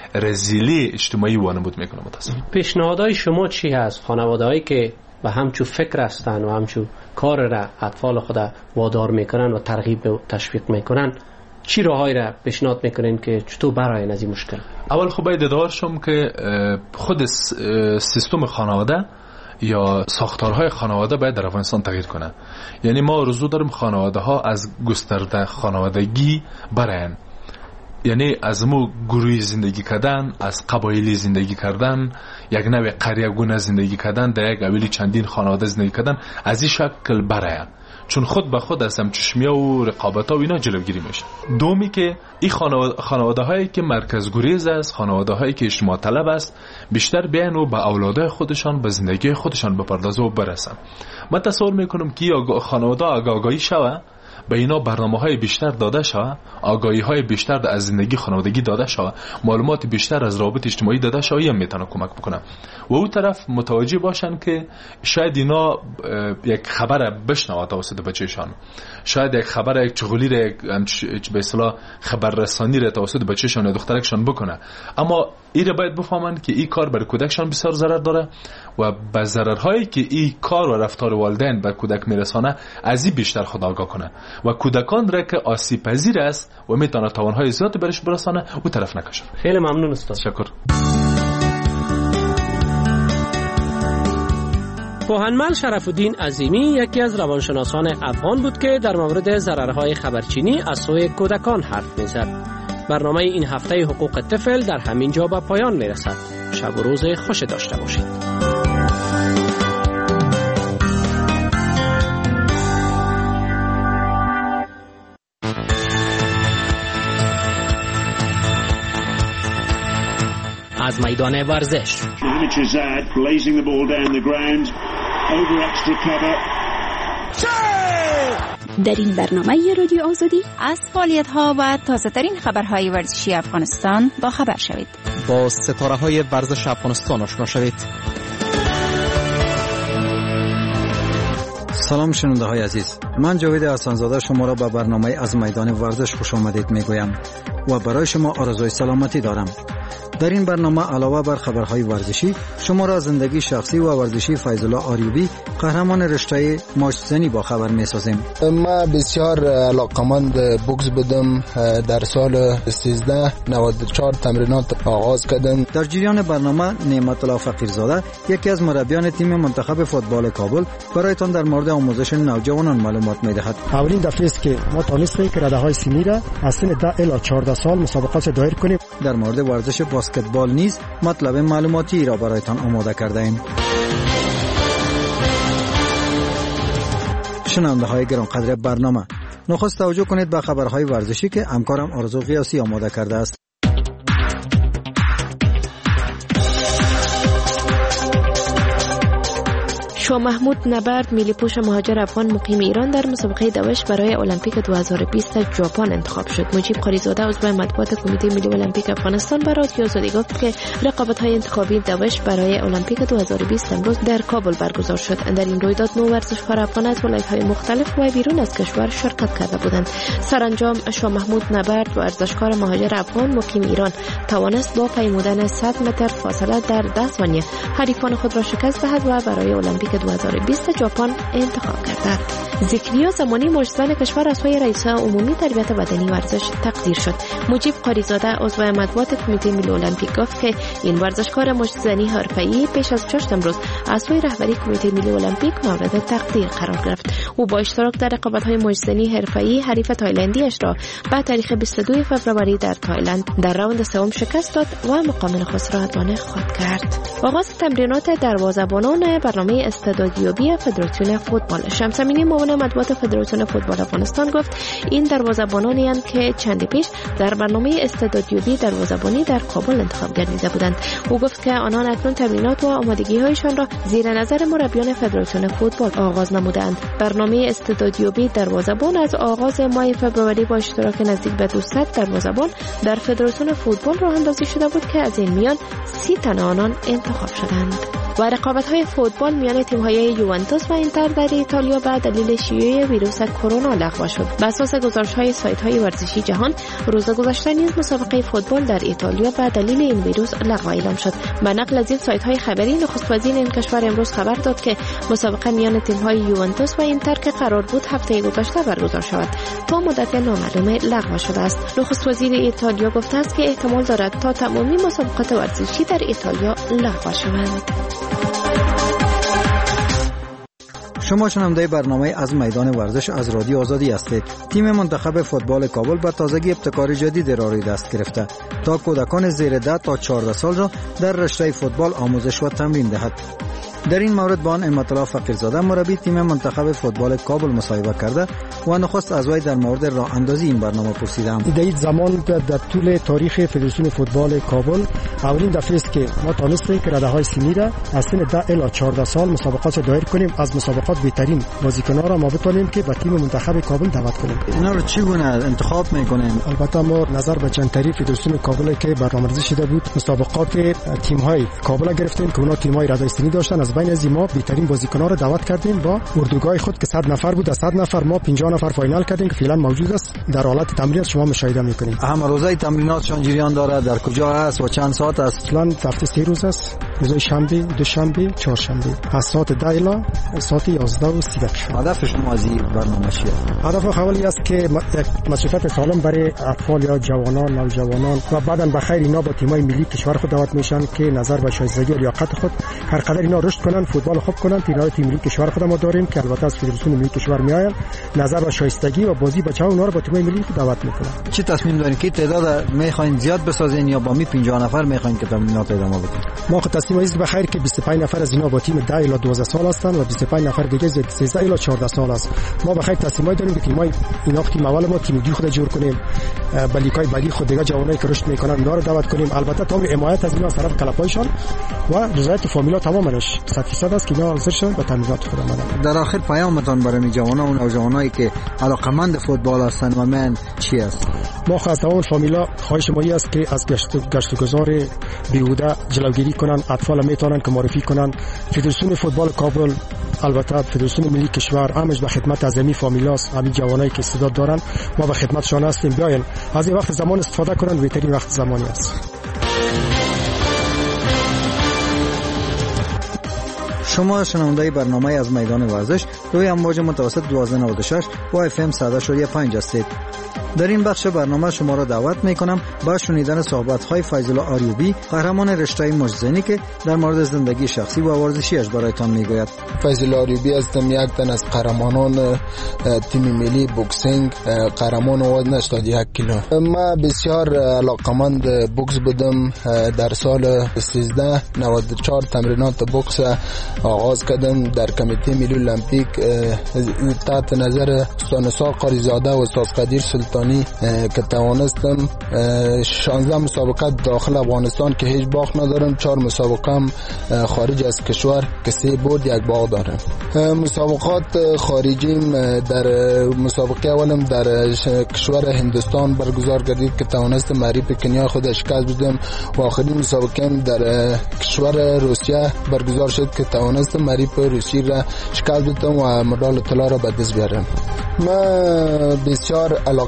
S9: رذیلی اجتماعی وانمود میکنه. متاسفم.
S10: پیشنهادهای شما چی هست؟ خانواده‌هایی که و همچو فکر هستن و همچو کار را اطفال خود وادار میکنن و ترغیب و تشویق میکنن، چی راههایی را پیشنهاد میکنین که چطور برآیند از این مشکل؟
S9: اول خب باید ادعا شم که خود سیستم خانواده یا ساختارهای خانواده باید در افغانستان تغییر کنه. یعنی ما آرزو داریم خانواده ها از گسترده خانوادگی برآیند، یعنی از مو گروهی زندگی کردن، از قبایلی زندگی کردن، یک نوع قریه گونه زندگی کردن، در یک قبیله چندین خانواده زندگی کردن، از این شکل برآید. چون خود به خود از همچشمیا و رقابت ها و اینا جلوگیری میشه. دومی که این خانواده هایی که مرکز گریز است، خانواده هایی که اجتماع طلب است، بیشتر بیان و به اولادای خودشان، به زندگی خودشان بپردازه و برسن. من تصور میکنم که خانواده آگاهی شوه، به اینا برنامه‌های بیشتر داده شوه، آگاهی‌های بیشتر از زندگی خانوادگی داده شوه، معلومات بیشتر از روابط اجتماعی داده شوه، هم میتونه کمک بکنه. و اون طرف متوجه باشن که شاید اینا یک خبر بشنوه توسط بچه‌شان، شاید یک خبر، یک چغولی را، به اصطلاح خبررسانی را توسط بچه‌شان یا دخترکشان بکنه، اما این را باید بفهمن که این کار برای کودکشان بسیار ضرر داره و به ضررهایی که این کار و رفتار والدین به کودک میرسانه از این بیشتر خود آگاه کنه و کودکان را که آسیب پذیر است و میتونه تاوانهای زیادی برش برسانه او طرف نکشه.
S10: خیلی ممنون استاد.
S9: شکر.
S10: پوهنمل شرف الدین عظیمی یکی از روانشناسان افغان بود که در مورد ضررهای خبرچینی از سوی کودکان حرف میزد. برنامه این هفته حقوق طفل در همین جا به پایان میرسد. شب و روز خوش داشته باشید.
S21: از میدان ورزش
S7: در این برنامه رادیو آزادی
S21: از فعالیت‌ها و تازه‌ترین خبرهای ورزشی افغانستان با خبر شوید.
S6: با ستاره‌های ورزش افغانستان آشنا شوید.
S13: سلام شنونده های عزیز، من جاوید احسانزاده شما را به برنامه از میدان ورزش خوش آمدید میگویم و برای شما آرزوی سلامتی دارم. در این برنامه علاوه بر خبرهای ورزشی شما را زندگی شخصی و ورزشی فیض الله آریوبی قهرمان رشته ماچ زنی با خبر میسازیم.
S14: ما بسیار علاقمند بوکس بودم. در سال 1394 تمرینات آغاز کردم.
S13: در جریان برنامه نعمت الله فقیرزاده یکی از مربیان تیم منتخب فوتبال کابل برایتان در مورد آموزش نوجوانان معلومات میدهد.
S15: اولین دفعه است که ما تونستیم که رده‌های سنی را از سن 10 الی 14 سال مسابقات دایر کنیم.
S13: در مورد ورزش بسکتبال نیز مطلب معلوماتی را برایتان آماده کرده ایم. شنونده های گرانقدر برنامه، نخست توجه کنید به خبرهای ورزشی که همکارم آرزو قیاسی آماده کرده است.
S21: شاه محمود نبرد میلی پوش مهاجر افغان مقیم ایران در مسابقه دوش برای المپیک 2020 ژاپن انتخاب شد. مجیب قالیزاده عضو مطبوعات کمیته ملی المپیک افغانستان به رادیو آزادی گفت که رقابت‌های انتخابی دوش برای المپیک 2020 امروز در کابل برگزار شد. در این رویداد 9 ورزشکار افغان از ولایت‌های مختلف و بیرون از کشور شرکت کرده بودند. سرانجام شاه محمود نبرد ورزشکار مهاجر افغان مقیم ایران توانست با پیمودن 100 متر فاصله در 10 ثانیه حریفان خود را شکست دهد و برای المپیک
S3: 2020 ژاپن انتخاب گردد. ذکریا زمانی مجزن کشور از سوی رئیس عمومی تربیت بدنی ورزش تقدیر شد. مجیب قاریزاده عضو مطبوعات کمیته ملی المپیک گفت که این ورزشکار مجزنی حرفه‌ای پیش از 6 امروز از سوی رهبری کمیته ملی المپیک مورد تقدیر قرار گرفت. او با اشتراک در رقابت‌های مجزنی حرفه‌ای حریف تایلندیش را به تاریخ 22 فوریه در تایلند در راند سوم شکست داد و مقام نخست را از آن خود کرد. آغاز تمرینات دروازه‌بانان برنامه استعدادیابی فدراسیون فوتبال. شمس امینی معاون مطبوعات فدراسیون فوتبال افغانستان گفت این دروازه‌بانانی اند که چند پیش در برنامه استعدادیابی دروازه‌بانی در کابل انتخاب گردیده بودند. او گفت که آنان اکنون تمرینات و آمادگی‌هایشان را زیر نظر مربیان فدراسیون فوتبال آغاز نمودند. برنامه استعدادیابی دروازه‌بان از آغاز ماه فوریه با اشتراک نزدیک به 200 دروازه‌بان در فدراسیون فوتبال راه اندازی شده بود که از این میان 30 تن آنان انتخاب شدند. و رقابت‌های فوتبال میان تیم‌های یوونتوس و اینتر در ایتالیا به دلیل شیوع ویروس کرونا لغو شد. بر اساس گزارش‌های سایت‌های ورزشی جهان، روز گذشته نیز مسابقه فوتبال در ایتالیا به دلیل این ویروس لغو اعلام شد. به نقل از این سایت‌های خبری، نخست وزیر این کشور امروز خبر داد که مسابقه میان تیم‌های یوونتوس و اینتر که قرار بود هفته گذشته برگزار شود، تا مدت نامعلوم لغو شده است. نخست وزیر ایتالیا گفته است که احتمال دارد تا تمامی مسابقات ورزشی در ایتالیا لغو شوند.
S13: شما شنونده برنامه از میدان ورزش از رادیو آزادی هستید. تیم منتخب فوتبال کابل به تازگی ابتکار جدید را روی دست گرفته تا کودکان زیر 10 تا 14 سال را در رشته فوتبال آموزش و تمرین دهد. در این مورد با نعمت الله فقیرزاده مربی تیم منتخب فوتبال کابل مصاحبه کرده و نخست از وی در مورد راه اندازی این برنامه پرسیدم.
S15: در این زمان در طول تاریخ فدراسیون فوتبال کابل اولین دفعه است که ما تانستیم که رده‌های سنی را از سن 10 الی 14 سال مسابقات دایر کنیم. از مسابقات بهترین بازیکن‌ها را ما بتونیم که به تیم منتخب کابل دعوت کنیم.
S13: اینا رو چگونه انتخاب می‌کنیم؟
S15: البته ما نظر به جنتری فدراسیون کابل که برنامه‌ریزی شده بود مسابقات تیم‌های کابل گرفتیم که اونا تیم‌های رده‌های سنی داشتن. از بین از ما بهترین بازیکن‌ها را دعوت کردیم با اردوگاه خود که 100 نفر بود. از 100 نفر ما 50 نفر فاینال کردیم که فعلا موجود است. در حالت تمرین شما مشاهده می‌کنید.
S13: هم روزه تمریناتشان جریان داره، در کجا است و چند ساعت است؟
S15: اصلا هفته 3 روز است. روز شنبه، دوشنبه، چهارشنبه از ساعت 10 الی ساعت 11:30.
S13: هدف شما از این برنامه چیه؟
S15: هدف اولی است که مسئولیت سالم برای اطفال یا جوانان، نوجوانان و بعداً بخیر اینا با تیم‌های ملی کشور خود دعوت میشن که نظر به شایستگی و لیاقت خود هر قدر اینا رشد کنن، فوتبال خوب کنن. تیم ملی کشور خود ما داریم که البته از فدراسیون ملی کشور میآیند، نظر به شایستگی و بازی بچه‌ها اونا رو با تیم‌های ملی دعوت میکنن.
S13: چه تصمیم دارین که تعداد میخواین زیاد بسازین یا با 50 نفر میخواین که تمرینات ادامه بدین؟
S15: ما تصمیم است بخیر که 25 نفر از اینا با تیم 10 الی 12 سال هستند و 25 نفر دیگه 13 الی 14 سال است. ما بخیر تصمیم داریم که تیم‌های اینا تیم اول ما تیم دی خود جور کنیم، بلیکای بعدی خود دیگه جوانایی که رشد میکنن اونا رو دعوت کنیم. البته تمام حمایت از اینا از طرف کلپایشان و رضایت فامیلا تمامش 100% است که اینا حاضر شدن به تمرینات خود آمدن.
S13: در آخر پیامتان برای جوانان و نوجوانایی که علاقمند فوتبال هستند و من چی است؟
S15: ما از تمام فامیلا خواهش ما است که از گشت و گذار بیهوده جلوگیری کنن. اطفال میتونن که معرفی کنن. فدراسیون فوتبال کابل، البته فدراسیون ملی کشور همش به خدمت از همین فامیلاست. همین جوانایی که استعداد دارن ما به خدمتشان هستیم. بیاین از این وقت زمان استفاده کنن، بهترین وقت زمانی است.
S13: شما شنونده برنامه از میدان ورزش روی امواج متوسط 1296 و FM 100.5 هستید. در این بخش برنامه شما را دعوت میکنم با شنیدن صحبت‌های فیض‌الله آریوبی، قهرمان رشته مجزنی که در مورد زندگی شخصی و ورزشیش برایتان میگوید.
S14: فیض‌الله آریوبی هستم، یک تن از قهرمانان تیم ملی بوکسینگ، قهرمان وزن 81 کیلو. من بسیار علاقمند بوکس بودم. در سال 1394 تمرینات بوکس آغاز کردم در کمیته ملی المپیک تحت نظر استاد قاریزاده و استاد قدیر سلطانی که توانستم 16 مسابقه داخل افغانستان که هیچ باخت ندارم، 4 مسابقه هم خارج از کشور که 3 برد 1 باخت دارم. مسابقات خارجیم در مسابقه اولم در کشور هندوستان برگزار گردید که توانستم معریب کنیا خود شکست بدم و آخرین مسابقه در کشور روسیه برگزار شد که توانستم معریب روسی را شکست بدم و مدال طلا را به دست بیارم. من بسیار علاقه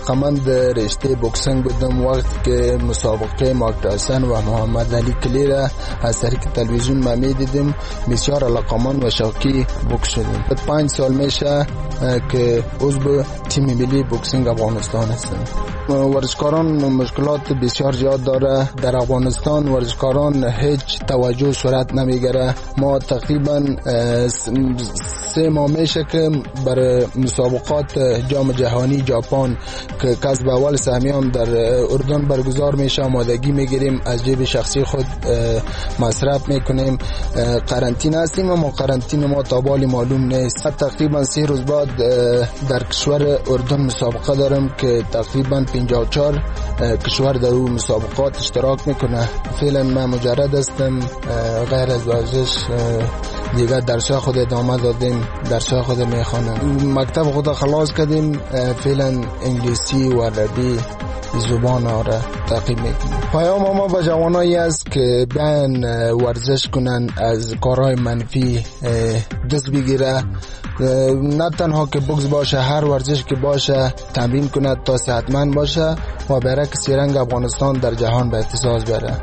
S14: علاقمند رشته بوکسینگ بودم. وقتی که مسابقه مایک تایسون و محمد علی کلی را از طریق تلویزیون ما میدیدیم، بسیار علاقمند و شوقی بوکس شدیم. 5 سال میشه که عضو تیم ملی بوکسینگ افغانستان هستم. ورزشکاران مشکلات بسیار زیاد داره. در افغانستان ورزشکاران هیچ توجه صورت نمیگیره. ما تقریبا 3 ماه میشه که برای مسابقات جام جهانی ژاپن که کسب اول سهمیان در اردن برگزار میشه آمادگی میگیریم، از جیب شخصی خود مصرف میکنیم. قرنطینه هستیم اما قرنطینه ما تا بالی معلوم نیست. تقریبا 3 روز بعد در کشور اردن مسابقه دارم که تقریبا 54 کشور در اون مسابقات اشتراک میکنه. فعلا من مجرد هستم، غیر از ورزش دیگه درسای خود ادامه دادیم، درسای خود میخوانم. مکتب خود خلاص کردیم، فعلا انگلیسی و عربی زبان را تعقیب میکنیم. پیام ما به جوانایی است که بیان ورزش کنن، از کارهای منفی دست بگیره. نه تنها که بوکس باشه، هر ورزش که باشه تمرین کنه تا صحتمند باشه و برعکس رنگ افغانستان در جهان به اهتزاز بره.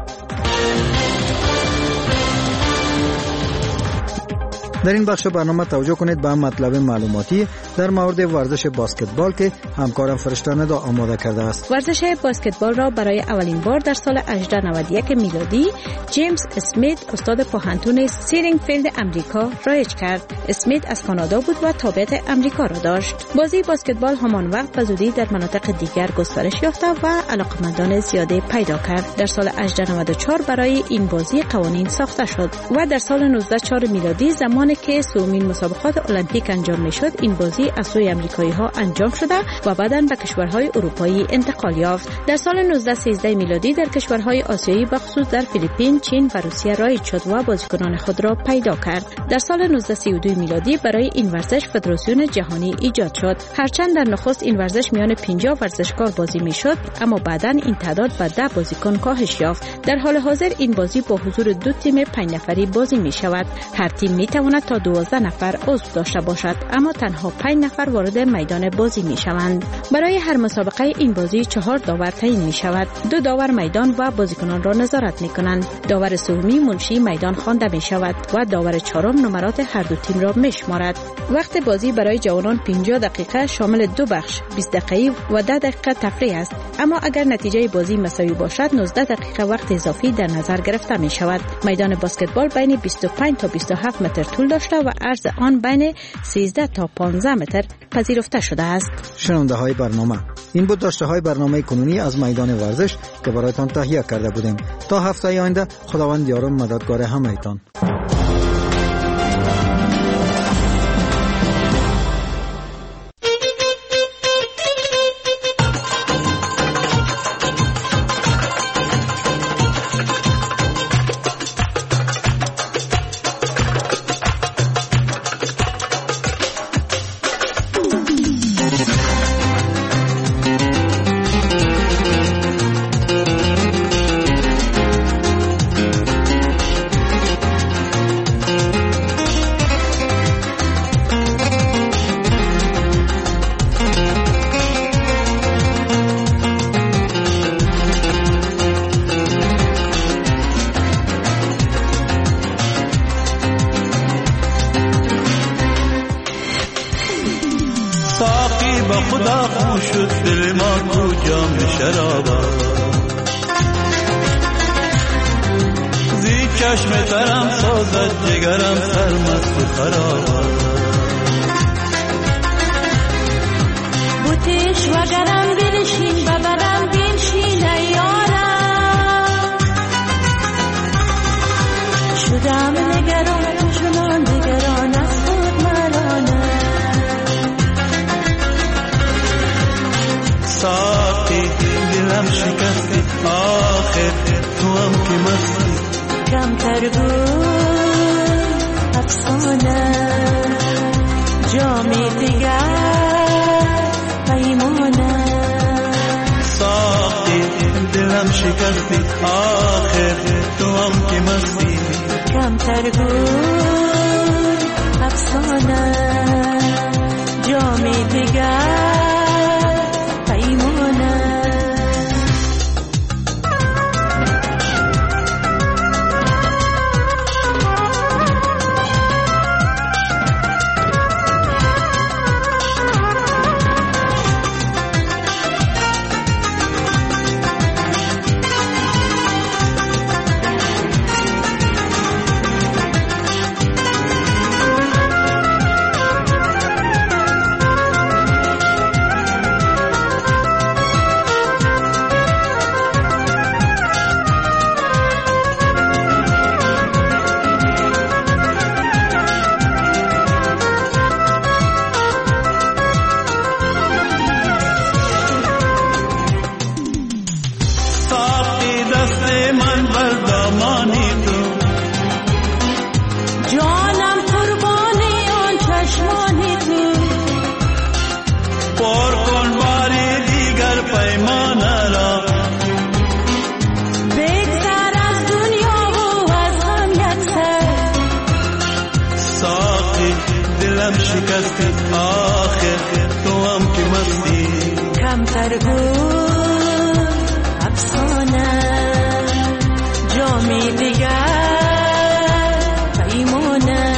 S13: در این بخش برنامه توجه کنید به مطلب معلوماتی در مورد ورزش بسکتبال که همکارم فرشته ندا آماده کرده است.
S21: ورزش بسکتبال را برای اولین بار در سال 1891 میلادی جیمز اسمیت استاد پوهنتون سیرینگفیلد امریکا رایج کرد. اسمیت از کانادا بود و تابعیت امریکا را داشت. بازی بسکتبال همان وقت به زودی در مناطق دیگر گسترش یافت و علاقمندان زیاده پیدا کرد. در سال 1894 برای این بازی قوانین ساخته شد و در سال 1904 میلادی زمان که سومین مسابقات المپیک انجام میشد، این بازی از سوی امریکایی ها انجام شده و بعداً به کشورهای اروپایی انتقال یافت. در سال 1913 میلادی در کشورهای آسیایی بخصوص در فیلیپین، چین و روسیه رایج شد و بازیکنان خود را پیدا کرد. در سال 1932 میلادی برای این ورزش فدراسیون جهانی ایجاد شد. هرچند در نخست این ورزش میان 50 ورزشکار بازی میشد، اما بعداً این تعداد به 10 بازیکن کاهش یافت. در حال حاضر این بازی با حضور 2 تیم 5 نفری بازی می شود. هر تیم می تواند تا 12 نفر عضو داشته باشد، اما تنها 5 نفر وارد میدان بازی می شوند. برای هر مسابقه این بازی 4 داور تعیین می شود. 2 داور میدان و بازیکنان را نظارت می کنند. داور سومی منشی میدان خوانده می شود و داور چهارم نمرات هر 2 تیم را می شمارد. وقت بازی برای جوانان 50 دقیقه شامل 2 بخش 20 دقیقه و 10 دقیقه تفریح است، اما اگر نتیجه بازی مساوی باشد 19 دقیقه وقت اضافی در نظر گرفته می شود. میدان بسکتبال بین 25 تا 27 متر طول داشته و عرض آن بین 13 تا 15 متر پذیرفته شده است.
S13: شنونده های برنامه، این بود داشته های برنامه کنونی از میدان ورزش که برایتان تهیه کرده بودیم. تا هفته آینده خداوند یار و مددگار همه‌تان.
S4: جام دیگر پیمانه دلم شکستی آخر تو هم که مستی
S16: کمتر بود افسانه جامی دیگر پیمونه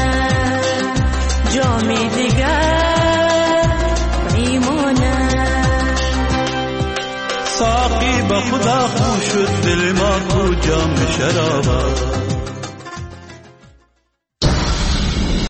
S16: جامی دیگر پیمونه
S4: ساقی به خدا خوش شد دل ما کو جام شرابه